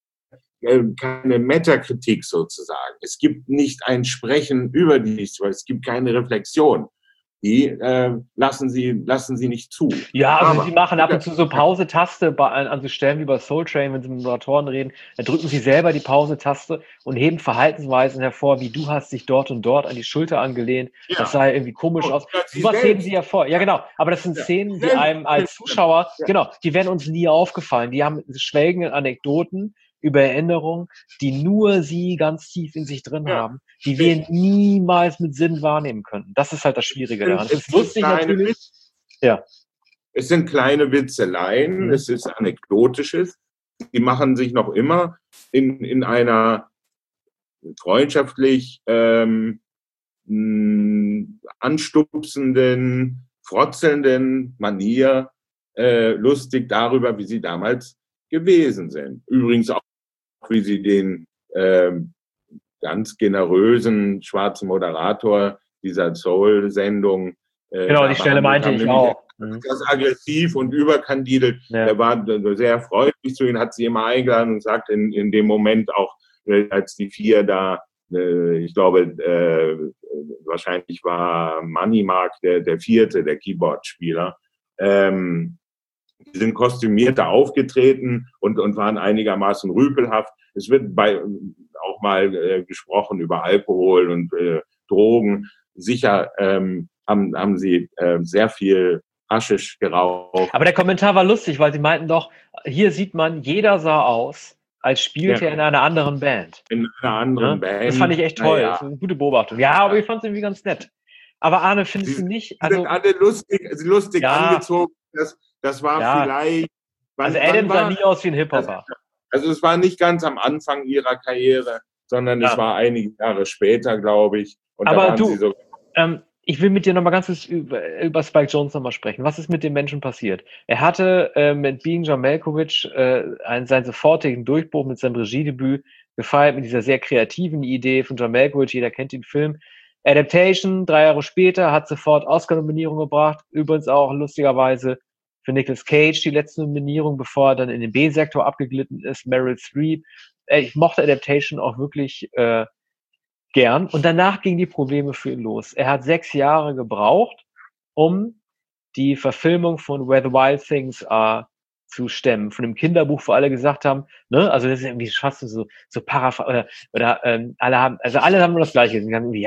Metakritik sozusagen. Es gibt nicht ein Sprechen über dies, weil es gibt keine Reflexion. Die lassen sie nicht zu. Ja, also sie machen ab und zu so Pause-Taste an so Stellen wie bei Soul Train, wenn sie mit Moderatoren reden, da drücken sie selber die Pause-Taste und heben Verhaltensweisen hervor, wie du hast dich dort und dort an die Schulter angelehnt. Ja. Das sah irgendwie komisch aus. Sowas heben sie hervor. Ja, genau. Aber das sind Szenen, die einem als Zuschauer, genau, die werden uns nie aufgefallen. Die haben schwelgende Anekdoten über Erinnerungen, die nur sie ganz tief in sich drin haben, die wir niemals mit Sinn wahrnehmen könnten. Das ist halt das Schwierige daran. Es ist lustig natürlich. Ja. Es sind kleine Witzeleien, es ist Anekdotisches. Die machen sich noch immer in einer freundschaftlich anstupsenden, frotzelnden Manier lustig darüber, wie sie damals gewesen sind. Übrigens auch, wie sie den ganz generösen schwarzen Moderator dieser Soul-Sendung genau, die Stelle meinte ich auch. Das aggressiv und überkandidelt. Ja. Er war sehr freundlich zu ihnen, hat sie immer eingeladen und sagt in dem Moment auch, als die 4 da, ich glaube, wahrscheinlich war Money Mark der 4., der Keyboard-Spieler, die sind kostümierter aufgetreten und waren einigermaßen rüpelhaft. Es wird auch mal gesprochen über Alkohol und Drogen. Sicher haben sie sehr viel Haschisch geraucht. Aber der Kommentar war lustig, weil sie meinten doch, hier sieht man, jeder sah aus, als spielte er in einer anderen Band. In einer anderen Band. Das fand ich echt toll. Das ist eine gute Beobachtung. Ja, aber ich fand es irgendwie ganz nett. Aber Arne, findest du nicht? Sie sind alle lustig angezogen. Das war vielleicht... Also Adam sah nie aus wie ein Hip-Hopper. Also es war nicht ganz am Anfang ihrer Karriere, sondern es war einige Jahre später, glaube ich. Und aber du, ich will mit dir nochmal ganz kurz über Spike Jonze nochmal sprechen. Was ist mit dem Menschen passiert? Er hatte mit Being John Malkovich seinen sofortigen Durchbruch mit seinem Regiedebüt gefeiert, mit dieser sehr kreativen Idee von John Malkovich. Jeder kennt den Film. Adaptation, 3 Jahre später, hat sofort Oscar-Nominierung gebracht. Übrigens auch lustigerweise für Nicolas Cage die letzte Nominierung, bevor er dann in den B-Sektor abgeglitten ist. Meryl Streep. Ich mochte Adaptation auch wirklich gern. Und danach gingen die Probleme für ihn los. Er hat 6 Jahre gebraucht, um die Verfilmung von Where the Wild Things Are zu stemmen. Von dem Kinderbuch, wo alle gesagt haben, ne, also das ist irgendwie fast so alle haben nur das Gleiche. Sie haben irgendwie, ja,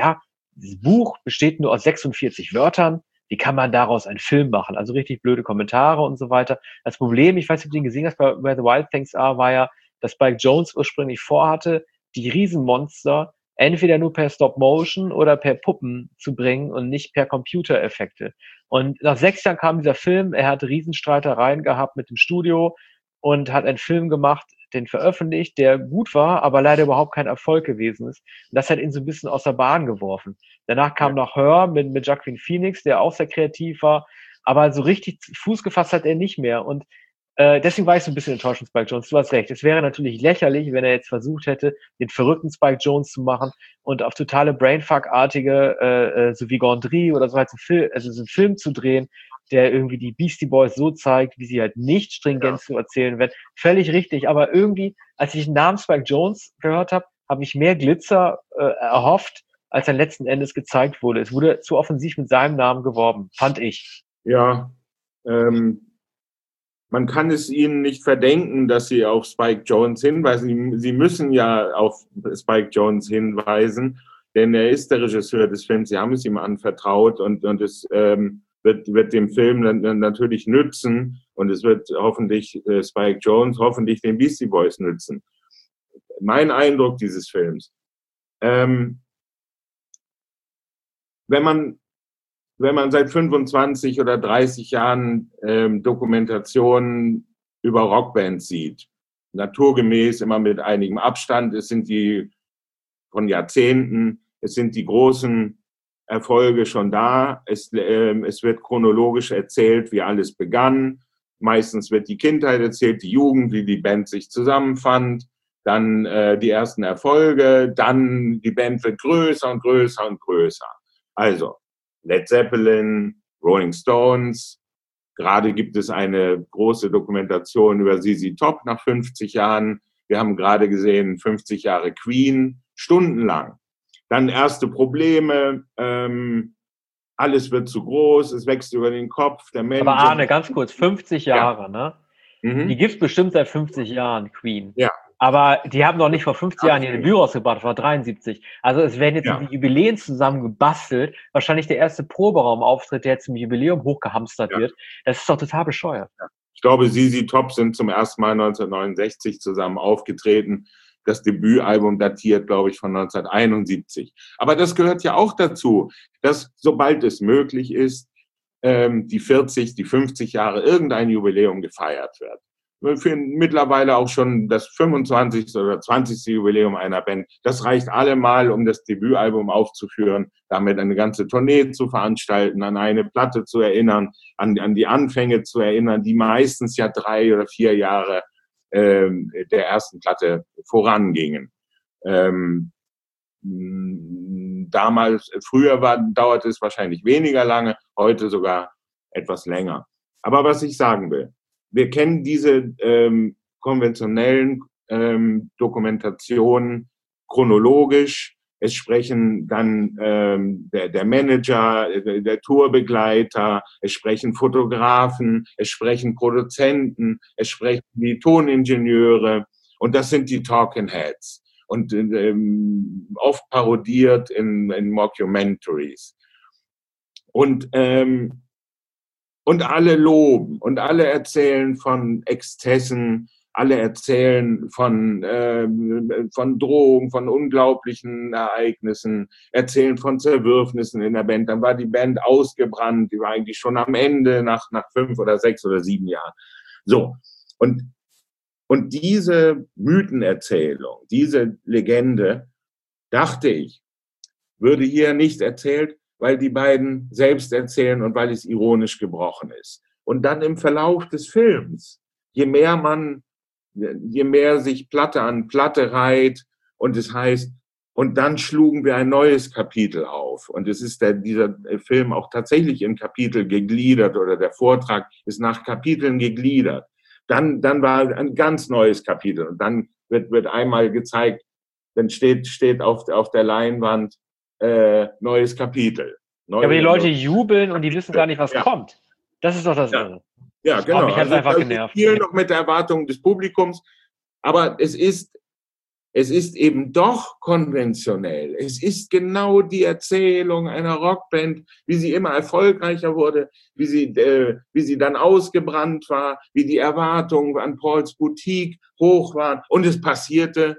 dieses Buch besteht nur aus 46 Wörtern. Wie kann man daraus einen Film machen? Also richtig blöde Kommentare und so weiter. Das Problem, ich weiß nicht, ob du den gesehen hast, bei Where the Wild Things Are, war ja, dass Spike Jonze ursprünglich vorhatte, die Riesenmonster entweder nur per Stop-Motion oder per Puppen zu bringen und nicht per Computereffekte. Und nach 6 Jahren kam dieser Film, er hat Riesenstreitereien gehabt mit dem Studio und hat einen Film gemacht, den veröffentlicht, der gut war, aber leider überhaupt kein Erfolg gewesen ist. Und das hat ihn so ein bisschen aus der Bahn geworfen. Danach kam noch Her mit Joaquin Phoenix, der auch sehr kreativ war, aber so richtig Fuß gefasst hat er nicht mehr. Und deswegen war ich so ein bisschen enttäuscht von Spike Jonze. Du hast recht. Es wäre natürlich lächerlich, wenn er jetzt versucht hätte, den verrückten Spike Jonze zu machen und auf totale Brainfuck-artige, so wie Gondry oder so halt so einen Film zu drehen, der irgendwie die Beastie Boys so zeigt, wie sie halt nicht stringent zu erzählen werden. Völlig richtig. Aber irgendwie, als ich den Namen Spike Jonze gehört habe, habe ich mehr Glitzer erhofft, als dann letzten Endes gezeigt wurde. Es wurde zu offensiv mit seinem Namen geworben, fand ich. Ja, man kann es ihnen nicht verdenken, dass sie auf Spike Jonze hinweisen. Sie müssen ja auf Spike Jonze hinweisen, denn er ist der Regisseur des Films. Sie haben es ihm anvertraut und es wird dem Film natürlich nützen und es wird hoffentlich Spike Jonze, hoffentlich den Beastie Boys nützen. Mein Eindruck dieses Films. Wenn man seit 25 oder 30 Jahren Dokumentationen über Rockbands sieht, naturgemäß immer mit einigem Abstand, es sind die von Jahrzehnten, es sind die großen Erfolge schon da, es wird chronologisch erzählt, wie alles begann, meistens wird die Kindheit erzählt, die Jugend, wie die Band sich zusammenfand, dann die ersten Erfolge, dann die Band wird größer und größer und größer. Also Led Zeppelin, Rolling Stones. Gerade gibt es eine große Dokumentation über ZZ Top nach 50 Jahren. Wir haben gerade gesehen 50 Jahre Queen, stundenlang. Dann erste Probleme, alles wird zu groß, es wächst über den Kopf. Der Manager. Aber Arne, ganz kurz, 50 Jahre, ne? Die gibt's bestimmt seit 50 Jahren, Queen. Ja. Aber die haben noch nicht vor 50 Jahren ihr Debüt rausgebracht, vor 73. Also es werden jetzt die Jubiläen zusammen gebastelt. Wahrscheinlich der erste Proberaumauftritt, der jetzt zum Jubiläum hochgehamstert wird. Das ist doch total bescheuert. Ja. Ich glaube, ZZ Top sind zum ersten Mal 1969 zusammen aufgetreten. Das Debütalbum datiert, glaube ich, von 1971. Aber das gehört ja auch dazu, dass sobald es möglich ist, die 40, die 50 Jahre irgendein Jubiläum gefeiert wird. Für mittlerweile auch schon das 25. oder 20. Jubiläum einer Band. Das reicht allemal, um das Debütalbum aufzuführen, damit eine ganze Tournee zu veranstalten, an eine Platte zu erinnern, an die Anfänge zu erinnern, die meistens ja 3 oder 4 Jahre der ersten Platte vorangingen. Früher dauerte es wahrscheinlich weniger lange, heute sogar etwas länger. Aber was ich sagen will, wir kennen diese konventionellen Dokumentationen chronologisch. Es sprechen dann der Manager, der Tourbegleiter, es sprechen Fotografen, es sprechen Produzenten, es sprechen die Toningenieure und das sind die Talking Heads und oft parodiert in Mockumentaries. Und alle loben und alle erzählen von Exzessen, alle erzählen von Drohungen, von unglaublichen Ereignissen, erzählen von Zerwürfnissen in der Band. Dann war die Band ausgebrannt, die war eigentlich schon am Ende nach 5 oder 6 oder 7 Jahren. So. Und diese Mythenerzählung, diese Legende, dachte ich, würde hier nicht erzählt, weil die beiden selbst erzählen und weil es ironisch gebrochen ist. Und dann im Verlauf des Films, je mehr sich Platte an Platte reiht und es heißt, und dann schlugen wir ein neues Kapitel auf. Und es ist dieser Film auch tatsächlich in Kapitel gegliedert oder der Vortrag ist nach Kapiteln gegliedert. Dann war ein ganz neues Kapitel und dann wird einmal gezeigt, dann steht auf der Leinwand neues Kapitel. Aber die Leute jubeln und die wissen gar nicht, was kommt. Das ist doch das Irre. Ja, genau. Mich hat's einfach genervt. Viel noch mit der Erwartung des Publikums. Aber es ist es ist eben doch konventionell. Es ist genau die Erzählung einer Rockband, wie sie immer erfolgreicher wurde, wie sie dann ausgebrannt war, wie die Erwartungen an Pauls Boutique hoch waren und es passierte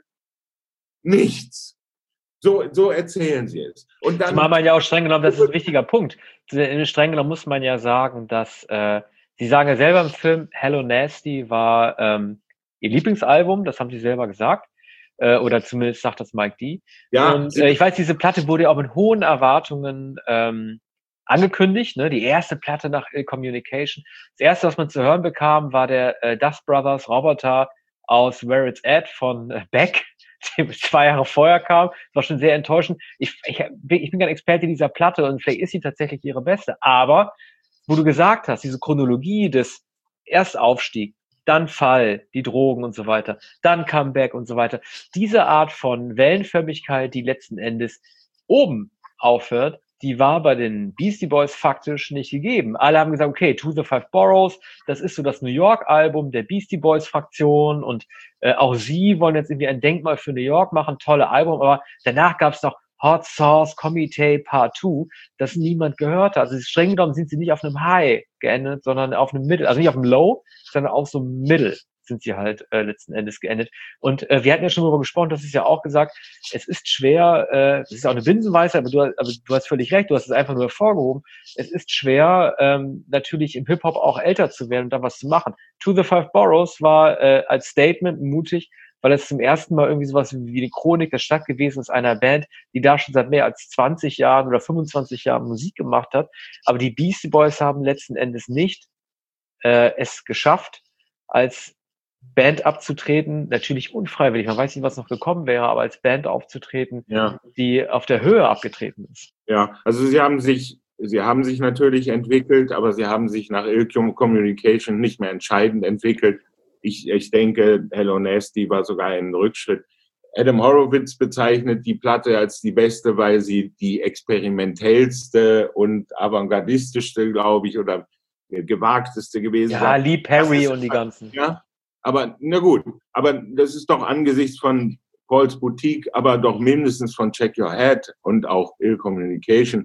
nichts. So erzählen sie es. Und dann, zumal man ja auch streng genommen, das ist ein wichtiger Punkt. Streng genommen muss man ja sagen, dass Sie sagen ja selber im Film, Hello Nasty war Ihr Lieblingsalbum, das haben Sie selber gesagt. Oder zumindest sagt das Mike D. ja, Und ich weiß, diese Platte wurde ja auch mit hohen Erwartungen angekündigt, ne? Die erste Platte nach Ill Communication. Das erste, was man zu hören bekam, war der Dust Brothers Roboter aus Where It's At von Beck, der 2 Jahre vorher kam. Das war schon sehr enttäuschend. Ich bin kein Experte dieser Platte und vielleicht ist sie tatsächlich ihre beste. Aber, wo du gesagt hast, diese Chronologie des Erstaufstieg, dann Fall, die Drogen und so weiter, dann Comeback und so weiter. Diese Art von Wellenförmigkeit, die letzten Endes oben aufhört, die war bei den Beastie Boys faktisch nicht gegeben. Alle haben gesagt, okay, To the Five Boroughs, das ist so das New York-Album der Beastie Boys-Fraktion und auch sie wollen jetzt irgendwie ein Denkmal für New York machen, tolle Album, aber danach gab es noch Hot Sauce Committee Part 2, das niemand gehört hat. Also streng genommen sind sie nicht auf einem High geendet, sondern auf einem Middle, also nicht auf einem Low, sondern auf so einem Middle sind sie halt letzten Endes geendet. Und wir hatten ja schon darüber gesprochen, das ist ja auch gesagt, es ist schwer, es ist auch eine Binsenweisheit, aber du hast völlig recht, du hast es einfach nur hervorgehoben. Es ist schwer, natürlich im Hip-Hop auch älter zu werden und da was zu machen. To the Five Boroughs war als Statement mutig, weil es zum ersten Mal irgendwie sowas wie die Chronik der Stadt gewesen ist, einer Band, die da schon seit mehr als 20 Jahren oder 25 Jahren Musik gemacht hat. Aber die Beastie Boys haben letzten Endes nicht es geschafft, als Band abzutreten, natürlich unfreiwillig, man weiß nicht, was noch gekommen wäre, aber als Band aufzutreten, ja, die auf der Höhe abgetreten ist. ja, also sie haben sich natürlich entwickelt, aber sie haben sich nach Ill Communication nicht mehr entscheidend entwickelt. Ich denke, Hello Nasty war sogar ein Rückschritt. Adam Horowitz bezeichnet die Platte als die beste, weil sie die experimentellste und avantgardistischste, glaube ich, oder gewagteste gewesen Ja, Lee Perry und die ganzen. Ja, aber na gut, aber das ist doch angesichts von Paul's Boutique, aber doch mindestens von Check Your Head und auch Ill Communication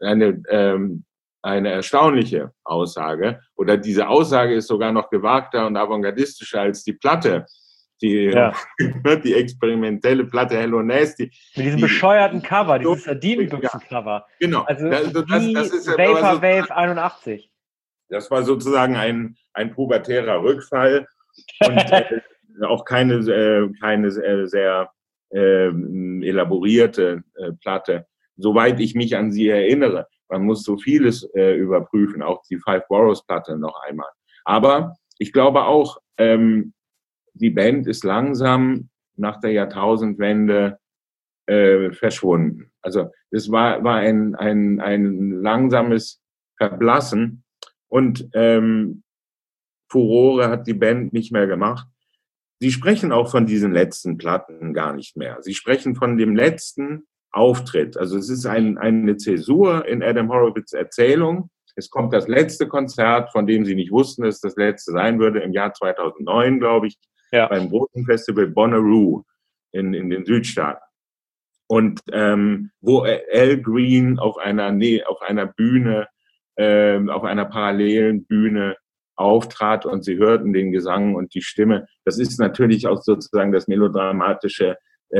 eine erstaunliche Aussage. Oder diese Aussage ist sogar noch gewagter und avantgardistischer als die Platte. Die experimentelle Platte Hello Nasty. Mit diesem bescheuerten Cover, dieses Sardinenbüchsen-Cover. Genau. Also das ist Vaporwave 81. Das war sozusagen ein pubertärer Rückfall und auch keine sehr elaborierte Platte. Soweit ich mich an sie erinnere. Man muss so vieles überprüfen, auch die Five Boroughs Platte noch einmal. Aber ich glaube auch, die Band ist langsam nach der Jahrtausendwende verschwunden. Also es war ein langsames Verblassen und Furore hat die Band nicht mehr gemacht. Sie sprechen auch von diesen letzten Platten gar nicht mehr. Sie sprechen von dem letzten Auftritt. Also es ist eine Zäsur in Adam Horowitz' Erzählung. Es kommt das letzte Konzert, von dem sie nicht wussten, dass es das letzte sein würde, im Jahr 2009, glaube ich, beim großen Festival Bonnaroo in den Südstaaten. Und wo Al Green auf einer Bühne, auf einer parallelen Bühne auftrat und sie hörten den Gesang und die Stimme. Das ist natürlich auch sozusagen das melodramatische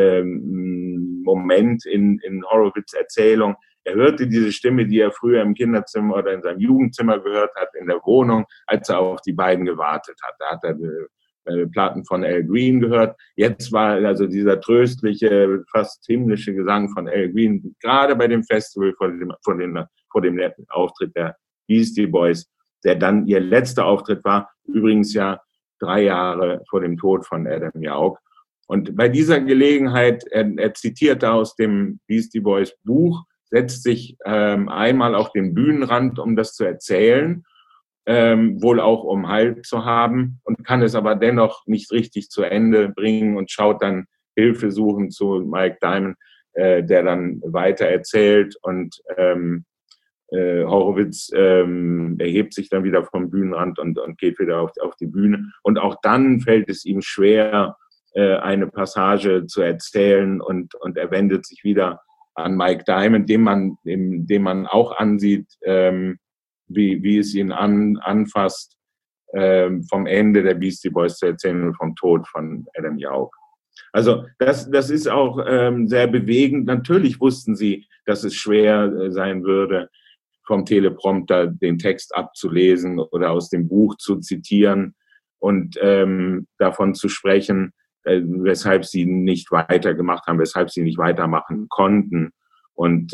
Moment in Horowitz' Erzählung. Er hörte diese Stimme, die er früher im Kinderzimmer oder in seinem Jugendzimmer gehört hat, in der Wohnung, als er auf die beiden gewartet hat. Da hat er Platten von Al Green gehört. Jetzt war also dieser tröstliche, fast himmlische Gesang von Al Green, gerade bei dem Festival vor dem Auftritt der Beastie Boys, der dann ihr letzter Auftritt war, übrigens ja 3 Jahre vor dem Tod von Adam Yauch. Und bei dieser Gelegenheit, er zitierte aus dem Beastie Boys Buch, setzt sich einmal auf den Bühnenrand, um das zu erzählen, wohl auch um Halt zu haben, und kann es aber dennoch nicht richtig zu Ende bringen und schaut dann Hilfe suchen zu Mike Diamond, der dann weiter erzählt, und Horowitz erhebt sich dann wieder vom Bühnenrand und geht wieder auf die Bühne. Und auch dann fällt es ihm schwer, eine Passage zu erzählen und er wendet sich wieder an Mike Diamond, dem man auch ansieht, wie es ihn anfasst, vom Ende der Beastie Boys zu erzählen und vom Tod von Adam Yauch. Also das ist auch sehr bewegend. Natürlich wussten sie, dass es schwer sein würde, vom Teleprompter den Text abzulesen oder aus dem Buch zu zitieren und davon zu sprechen, weshalb sie nicht weitergemacht haben, weshalb sie nicht weitermachen konnten und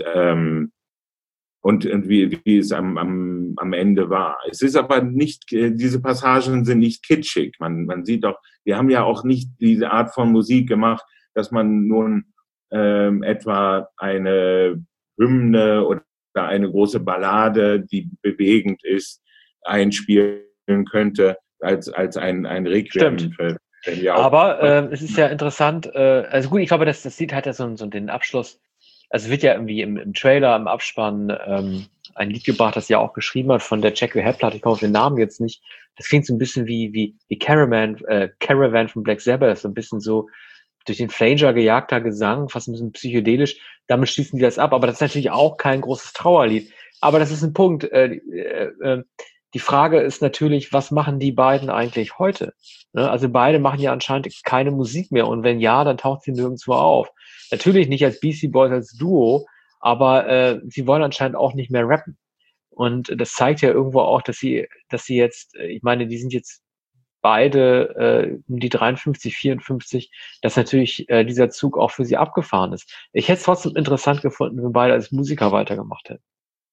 wie es am Ende war. Es ist aber nicht, diese Passagen sind nicht kitschig. Man sieht doch, wir haben ja auch nicht diese Art von Musik gemacht, dass man nun etwa eine Hymne oder eine große Ballade, die bewegend ist, einspielen könnte als ein Requiem. Stimmt. Aber es ist ja interessant, also gut, ich glaube, das sieht halt ja so den Abschluss. Also wird ja irgendwie im Trailer, im Abspann ein Lied gebracht, das ja auch geschrieben hat von der Jack Webb-Platte. Ich komme auf den Namen jetzt nicht. Das klingt so ein bisschen wie Caravan von Black Sabbath, so ein bisschen so durch den Flanger gejagter Gesang, fast ein bisschen psychedelisch. Damit schließen die das ab. Aber das ist natürlich auch kein großes Trauerlied. Aber das ist ein Punkt. Die Frage ist natürlich, was machen die beiden eigentlich heute? Ne? Also beide machen ja anscheinend keine Musik mehr. Und wenn ja, dann taucht sie nirgendwo auf. Natürlich nicht als Beastie Boys, als Duo, aber sie wollen anscheinend auch nicht mehr rappen. Und das zeigt ja irgendwo auch, dass sie jetzt, ich meine, die sind jetzt beide um die 53, 54, dass natürlich dieser Zug auch für sie abgefahren ist. Ich hätte es trotzdem interessant gefunden, wenn beide als Musiker weitergemacht hätten.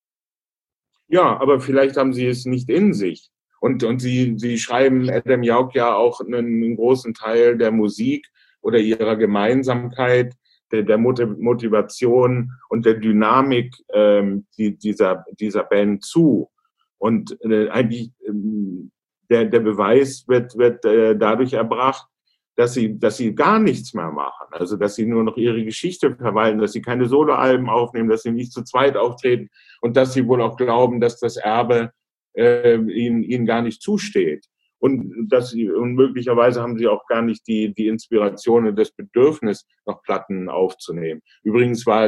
Ja, aber vielleicht haben sie es nicht in sich. Und sie schreiben Adam Yauch ja auch einen großen Teil der Musik oder ihrer Gemeinsamkeit, der Motivation und der Dynamik dieser Band zu. Und eigentlich der Beweis wird dadurch erbracht, dass sie gar nichts mehr machen. Also dass sie nur noch ihre Geschichte verwalten, dass sie keine Soloalben aufnehmen, dass sie nicht zu zweit auftreten und dass sie wohl auch glauben, dass das Erbe ihnen gar nicht zusteht. Und möglicherweise haben sie auch gar nicht die Inspiration und das Bedürfnis, noch Platten aufzunehmen. Übrigens war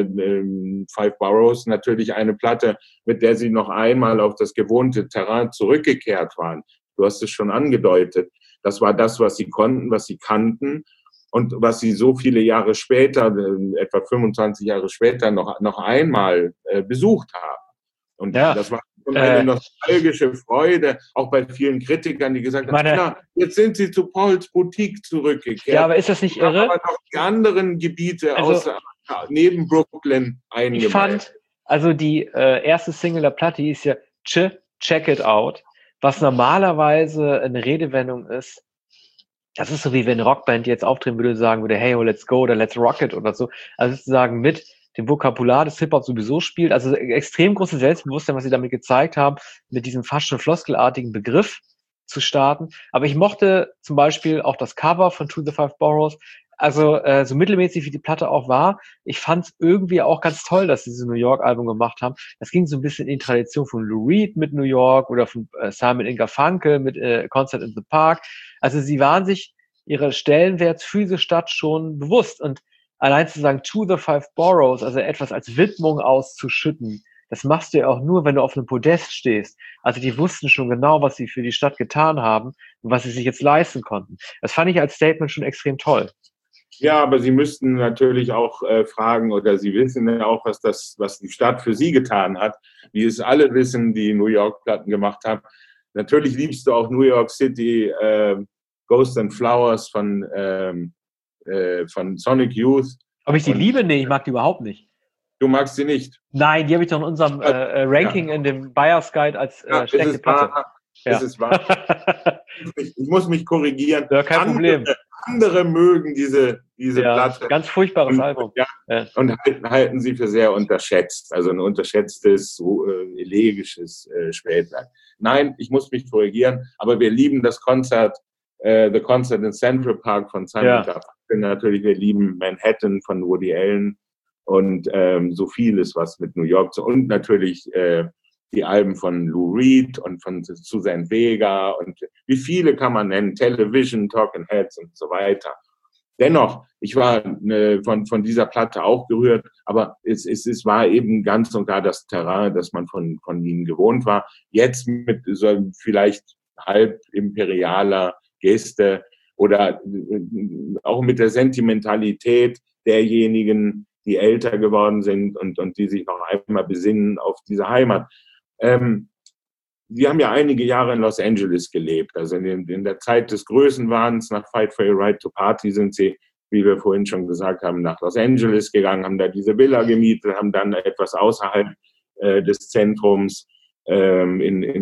Five Boroughs natürlich eine Platte, mit der sie noch einmal auf das gewohnte Terrain zurückgekehrt waren. Du hast es schon angedeutet. Das war das, was sie konnten, was sie kannten und was sie so viele Jahre später, etwa 25 Jahre später, noch einmal besucht haben. Und ja, das war eine nostalgische Freude, auch bei vielen Kritikern, die gesagt haben, na, jetzt sind sie zu Pauls Boutique zurückgekehrt. Ja, aber ist das nicht irre? Aber noch die anderen Gebiete neben Brooklyn eingemeindet. Ich fand, also die erste Single der Platte hieß ja Check It Out, was normalerweise eine Redewendung ist. Das ist so, wie wenn eine Rockband jetzt auftreten würde und sagen würde, hey, oh, let's go oder let's rock it oder so. Also sozusagen mit dem Vokabular des Hip-Hop sowieso spielt. Also extrem großes Selbstbewusstsein, was sie damit gezeigt haben, mit diesem fast schon floskelartigen Begriff zu starten. Aber ich mochte zum Beispiel auch das Cover von To the Five Boroughs. Also so mittelmäßig wie die Platte auch war, ich fand es irgendwie auch ganz toll, dass sie dieses New York-Album gemacht haben. Das ging so ein bisschen in die Tradition von Lou Reed mit New York oder von Simon Garfunkel mit Concert in the Park. Also sie waren sich ihre Stellenwert für diese Stadt schon bewusst. Und allein zu sagen, To the Five Boroughs, also etwas als Widmung auszuschütten, das machst du ja auch nur, wenn du auf einem Podest stehst. Also die wussten schon genau, was sie für die Stadt getan haben und was sie sich jetzt leisten konnten. Das fand ich als Statement schon extrem toll. Ja, aber Sie müssten natürlich auch fragen, oder Sie wissen ja auch, was die Stadt für Sie getan hat, wie es alle wissen, die New York-Platten gemacht haben. Natürlich liebst du auch New York City, Ghost and Flowers von Sonic Youth. Ob ich die liebe? Nee, ich mag die überhaupt nicht. Du magst sie nicht? Nein, die habe ich doch in unserem Ranking in dem Buyers Guide als schlechte Platte. Es ist wahr. Ich muss mich korrigieren. Ja, kein Problem. Andere mögen diese Platte. Ganz furchtbares Album. Und halten sie für sehr unterschätzt. Also ein unterschätztes, elegisches Spätwerk. Nein, ich muss mich korrigieren, aber wir lieben das Konzert, The Concert in Central Park von Simon Garfunkel. Natürlich, wir lieben Manhattan von Woody Allen und so vieles, was mit New York und natürlich die Alben von Lou Reed und von Suzanne Vega und wie viele kann man nennen, Television, Talking Heads und so weiter. dennoch, ich war von dieser Platte auch gerührt, aber es war eben ganz und gar das Terrain, das man von ihnen gewohnt war. Jetzt mit so vielleicht halb imperialer Geste oder auch mit der Sentimentalität derjenigen, die älter geworden sind und die sich noch einmal besinnen auf diese Heimat. Sie haben ja einige Jahre in Los Angeles gelebt. Also in der Zeit des Größenwahns nach Fight for Your Right to Party sind Sie, wie wir vorhin schon gesagt haben, nach Los Angeles gegangen, haben da diese Villa gemietet, haben dann etwas außerhalb des Zentrums in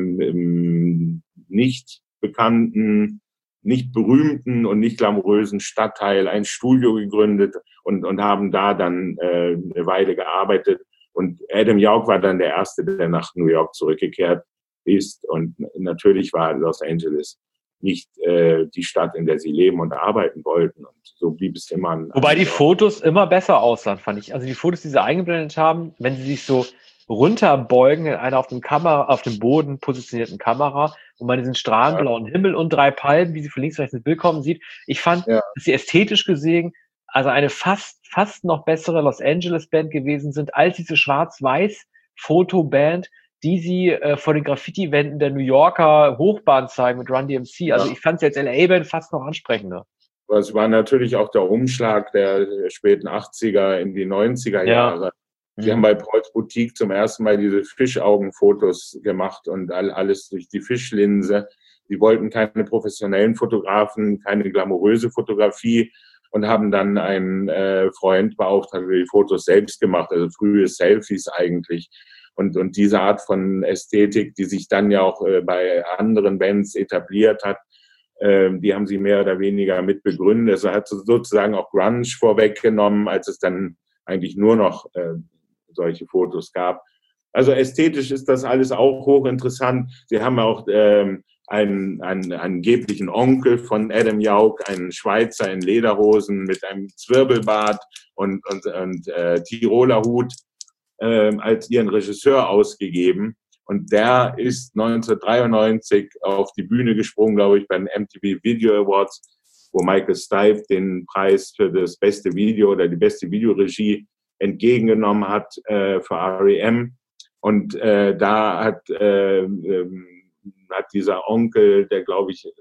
einem nicht bekannten, nicht berühmten und nicht glamourösen Stadtteil ein Studio gegründet und haben da dann eine Weile gearbeitet. Und Adam Yauch war dann der Erste, der nach New York zurückgekehrt ist. Und natürlich war Los Angeles nicht die Stadt, in der sie leben und arbeiten wollten. Und so blieb es immer an. Wobei die Fotos immer besser aussahen, fand ich. Also die Fotos, die sie eingeblendet haben, wenn sie sich so runterbeugen in einer auf dem Boden positionierten Kamera, wo man diesen strahlenblauen Himmel und 3 Palmen, wie sie von links rechts ins Bild kommen, sieht. Ich fand, dass sie ästhetisch gesehen also eine fast noch bessere Los Angeles Band gewesen sind, als diese schwarz-weiß Fotoband, die sie vor den Graffiti-Wänden der New Yorker Hochbahn zeigen mit Run DMC. Also ich fand sie als LA-Band fast noch ansprechender. Es war natürlich auch der Umschlag der späten 80er in die 90er Jahre. Sie haben bei Pauls Boutique zum ersten Mal diese Fischaugenfotos gemacht und alles durch die Fischlinse. Sie wollten keine professionellen Fotografen, keine glamouröse Fotografie und haben dann einen Freund beauftragt, der die Fotos selbst gemacht, also frühe Selfies eigentlich. Und diese Art von Ästhetik, die sich dann ja auch bei anderen Bands etabliert hat, die haben sie mehr oder weniger mit begründet. Also hat sozusagen auch Grunge vorweggenommen, als es dann eigentlich nur noch solche Fotos gab. Also ästhetisch ist das alles auch hochinteressant. Sie haben auch einen angeblichen Onkel von Adam Yauch, einen Schweizer in Lederhosen mit einem Zwirbelbart und Tiroler Hut als ihren Regisseur ausgegeben. Und der ist 1993 auf die Bühne gesprungen, glaube ich, bei den MTV Video Awards, wo Michael Stipe den Preis für das beste Video oder die beste Videoregie entgegengenommen hat für R.E.M. Und da hat dieser Onkel, der glaube ich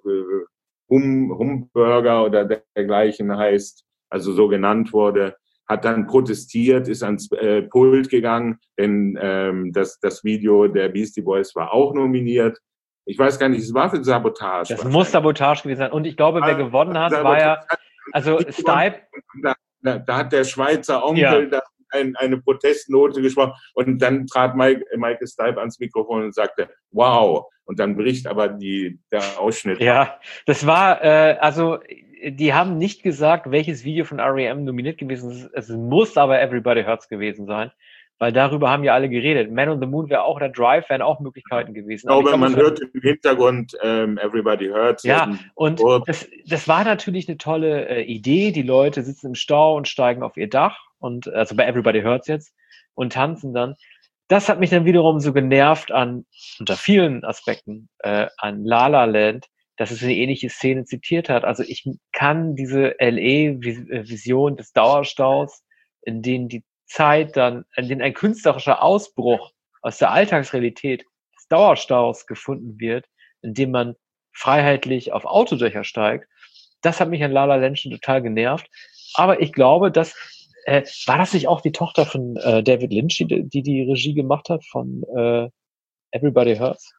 Humburger oder dergleichen heißt, also so genannt wurde, hat dann protestiert, ist ans Pult gegangen, denn das Video der Beastie Boys war auch nominiert. Ich weiß gar nicht, es war für Sabotage. Das muss Sabotage gewesen sein. Und ich glaube, wer gewonnen hat, war ja, also Stipe. Da hat der Schweizer Onkel eine Protestnote gesprochen und dann trat Michael Stipe ans Mikrofon und sagte, wow. Und dann bricht aber der Ausschnitt. Ja, das war, also die haben nicht gesagt, welches Video von R.E.M. nominiert gewesen ist. Es muss aber Everybody Hurts gewesen sein, weil darüber haben ja alle geredet. Man on the Moon wäre auch, der Drive wären auch Möglichkeiten gewesen. Ich glaube, man hört im Hintergrund Everybody Hurts. Ja, und das war natürlich eine tolle Idee. Die Leute sitzen im Stau und steigen auf ihr Dach und also bei Everybody Hurts jetzt und tanzen dann. Das hat mich dann wiederum so genervt unter vielen Aspekten an La La Land, dass es eine ähnliche Szene zitiert hat. Also ich kann diese LA-Vision des Dauerstaus, in denen die Zeit dann, in denen ein künstlerischer Ausbruch aus der Alltagsrealität des Dauerstaus gefunden wird, indem man freiheitlich auf Autodächer steigt, das hat mich an La La Land schon total genervt. Aber ich glaube, dass war das nicht auch die Tochter von David Lynch, die Regie gemacht hat von Everybody Hurts?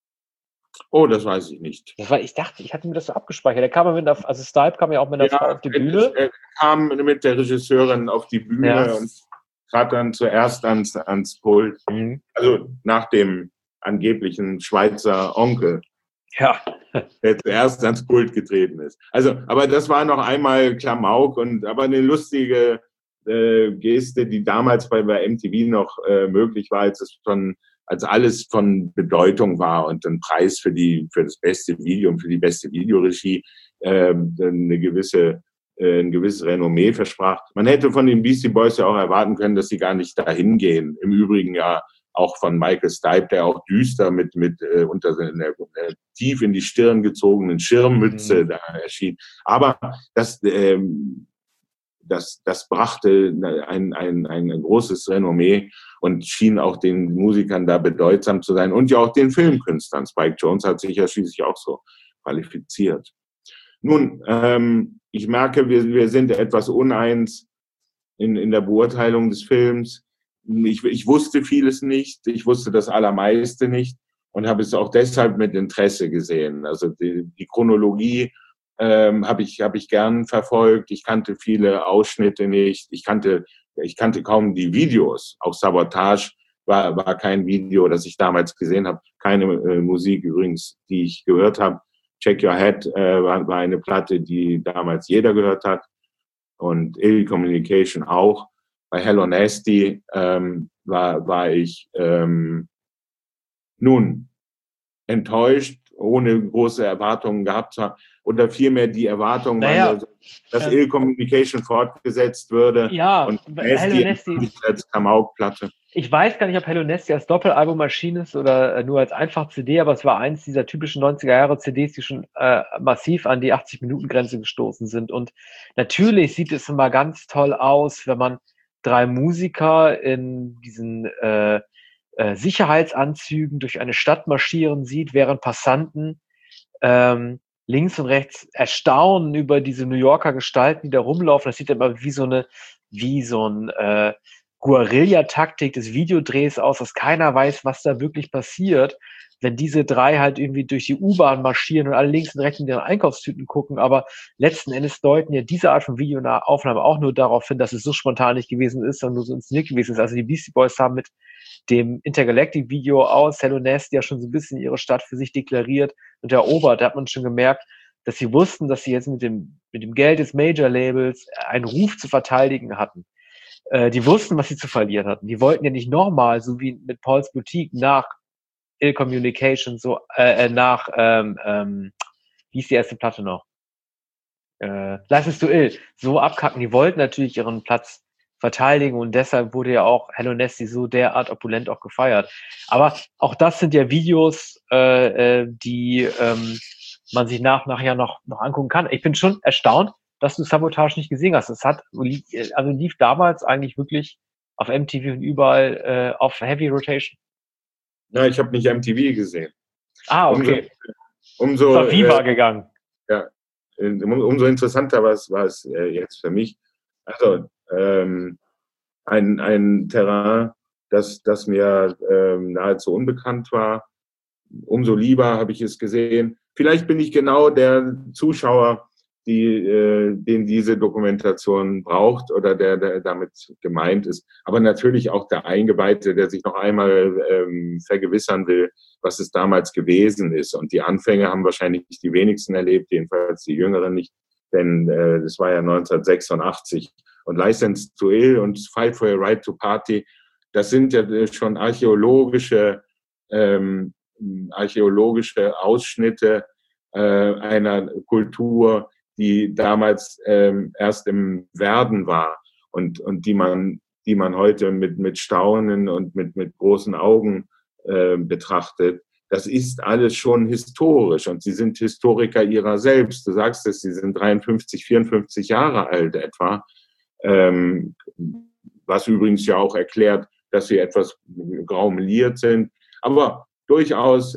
Oh, das weiß ich nicht. Ich dachte, ich hatte mir das so abgespeichert. Der kam also Stipe kam ja auch mit einer Frau auf die Bühne. Er kam mit der Regisseurin auf die Bühne und trat dann zuerst ans Pult. Also nach dem angeblichen Schweizer Onkel. Ja. Der zuerst ans Pult getreten ist. Also, aber das war noch einmal Klamauk aber eine lustige Geste, die damals bei MTV noch möglich war, als alles von Bedeutung war und ein Preis für das beste Video und für die beste Videoregie ein gewisses Renommee versprach. Man hätte von den Beastie Boys ja auch erwarten können, dass sie gar nicht dahin gehen. Im Übrigen ja auch von Michael Stipe, der auch düster mit unter einer tief in die Stirn gezogenen Schirmmütze da erschien. Aber das brachte ein großes Renommee und schien auch den Musikern da bedeutsam zu sein und ja auch den Filmkünstlern. Spike Jonze hat sich ja schließlich auch so qualifiziert. Nun, ich merke, wir sind etwas uneins in der Beurteilung des Films. Ich wusste vieles nicht, ich wusste das Allermeiste nicht und habe es auch deshalb mit Interesse gesehen. Also die Chronologie habe ich gern verfolgt. Ich kannte viele Ausschnitte nicht. Ich kannte kaum die Videos. Auch Sabotage war kein Video, das ich damals gesehen habe. Keine Musik übrigens, die ich gehört habe. Check Your Head war eine Platte, die damals jeder gehört hat. Und Ill Communication auch. Bei Hello Nasty war ich nun enttäuscht, ohne große Erwartungen gehabt zu haben. Oder vielmehr die Erwartung, dass Ill Communication fortgesetzt würde. Ja, und Hello Nasty als Klamauk-Platte. Ich weiß gar nicht, ob Hello Nasty als Doppelalbum erschienen ist oder nur als einfach CD, aber es war eins dieser typischen 90er-Jahre-CDs, die schon massiv an die 80-Minuten-Grenze gestoßen sind. Und natürlich sieht es immer ganz toll aus, wenn man 3 Musiker in diesen Sicherheitsanzügen durch eine Stadt marschieren sieht, während Passanten links und rechts erstaunen über diese New Yorker Gestalten, die da rumlaufen. Das sieht immer wie so ein Guerilla-Taktik des Videodrehs aus, dass keiner weiß, was da wirklich passiert, wenn diese 3 halt irgendwie durch die U-Bahn marschieren und alle links und rechts in ihren Einkaufstüten gucken. Aber letzten Endes deuten ja diese Art von Videoaufnahme auch nur darauf hin, dass es so spontan nicht gewesen ist, sondern nur so inszeniert gewesen ist. Also die Beastie Boys haben mit dem Intergalactic-Video aus Hello Nasty ja schon so ein bisschen ihre Stadt für sich deklariert und erobert. Da hat man schon gemerkt, dass sie wussten, dass sie jetzt mit dem Geld des Major-Labels einen Ruf zu verteidigen hatten. Die wussten, was sie zu verlieren hatten. Die wollten ja nicht nochmal, so wie mit Paul's Boutique, nach Ill Communication, wie ist die erste Platte noch? License to Ill, so abkacken. Die wollten natürlich ihren Platz verteidigen und deshalb wurde ja auch Hello Nasty so derart opulent auch gefeiert. Aber auch das sind ja Videos, die man sich nachher noch angucken kann. Ich bin schon erstaunt, dass du Sabotage nicht gesehen hast. Lief damals eigentlich wirklich auf MTV und überall auf Heavy Rotation. Ja, ich habe nicht MTV gesehen. Ah, okay. Umso ist auf Viva gegangen. Ja, umso interessanter war es jetzt für mich. Also ein Terrain, das mir nahezu unbekannt war. Umso lieber habe ich es gesehen. Vielleicht bin ich genau der Zuschauer, den diese Dokumentation braucht oder der damit gemeint ist. Aber natürlich auch der Eingeweihte, der sich noch einmal vergewissern will, was es damals gewesen ist. Und die Anfänge haben wahrscheinlich die wenigsten erlebt, jedenfalls die Jüngeren nicht, denn das war ja 1986. Und License to Ill und Fight for a Right to Party, das sind ja schon archäologische Ausschnitte einer Kultur, die damals erst im Werden war und die man heute mit Staunen und mit großen Augen betrachtet. Das ist alles schon historisch und sie sind Historiker ihrer selbst. Du sagst es, sie sind 53, 54 Jahre alt etwa, was übrigens ja auch erklärt, dass sie etwas graumeliert sind, aber durchaus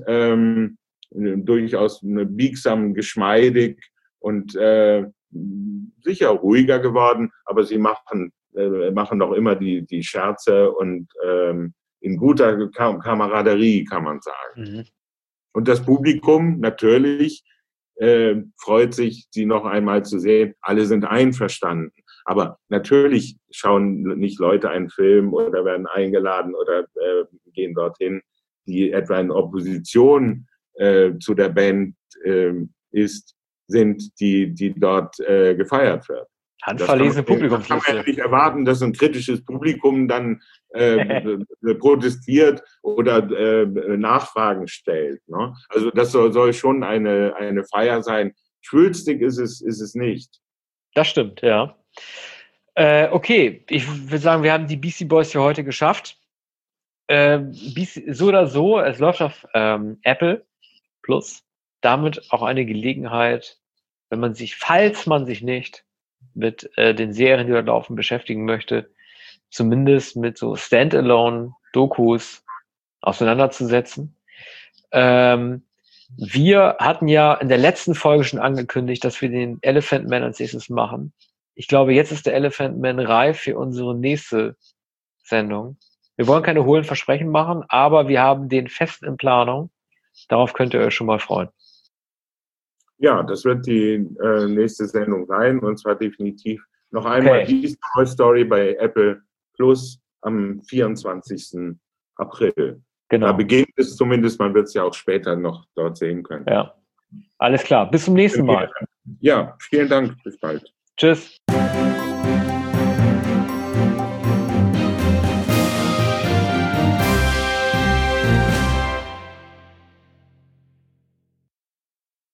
biegsam, geschmeidig und sicher ruhiger geworden, aber sie machen noch immer die Scherze und in guter Kameraderie, kann man sagen. Mhm. Und das Publikum natürlich freut sich, sie noch einmal zu sehen. Alle sind einverstanden. Aber natürlich schauen nicht Leute einen Film oder werden eingeladen oder gehen dorthin, die etwa in Opposition zu der Band sind, die dort gefeiert wird. Handverlesene Publikum. Das kann man ja nicht erwarten, dass ein kritisches Publikum dann protestiert oder Nachfragen stellt. Ne? Also das soll schon eine Feier sein. Schwülstig ist es nicht. Das stimmt, ja. Okay, ich würde sagen, wir haben die Beastie Boys für heute geschafft. So oder so, es läuft auf Apple Plus. Damit auch eine Gelegenheit, wenn man sich, falls man sich nicht mit den Serien, die dort laufen, beschäftigen möchte, zumindest mit so Standalone-Dokus auseinanderzusetzen. Wir hatten ja in der letzten Folge schon angekündigt, dass wir den Elephant Man als nächstes machen. Ich glaube, jetzt ist der Elephant Man reif für unsere nächste Sendung. Wir wollen keine hohlen Versprechen machen, aber wir haben den fest in Planung. Darauf könnt ihr euch schon mal freuen. Ja, das wird die nächste Sendung sein, und zwar definitiv noch einmal die Toy Story bei Apple Plus am 24. April. Genau. Da beginnt es zumindest, man wird es ja auch später noch dort sehen können. Ja, alles klar. Bis zum nächsten Mal. Ja, vielen Dank. Bis bald. Tschüss.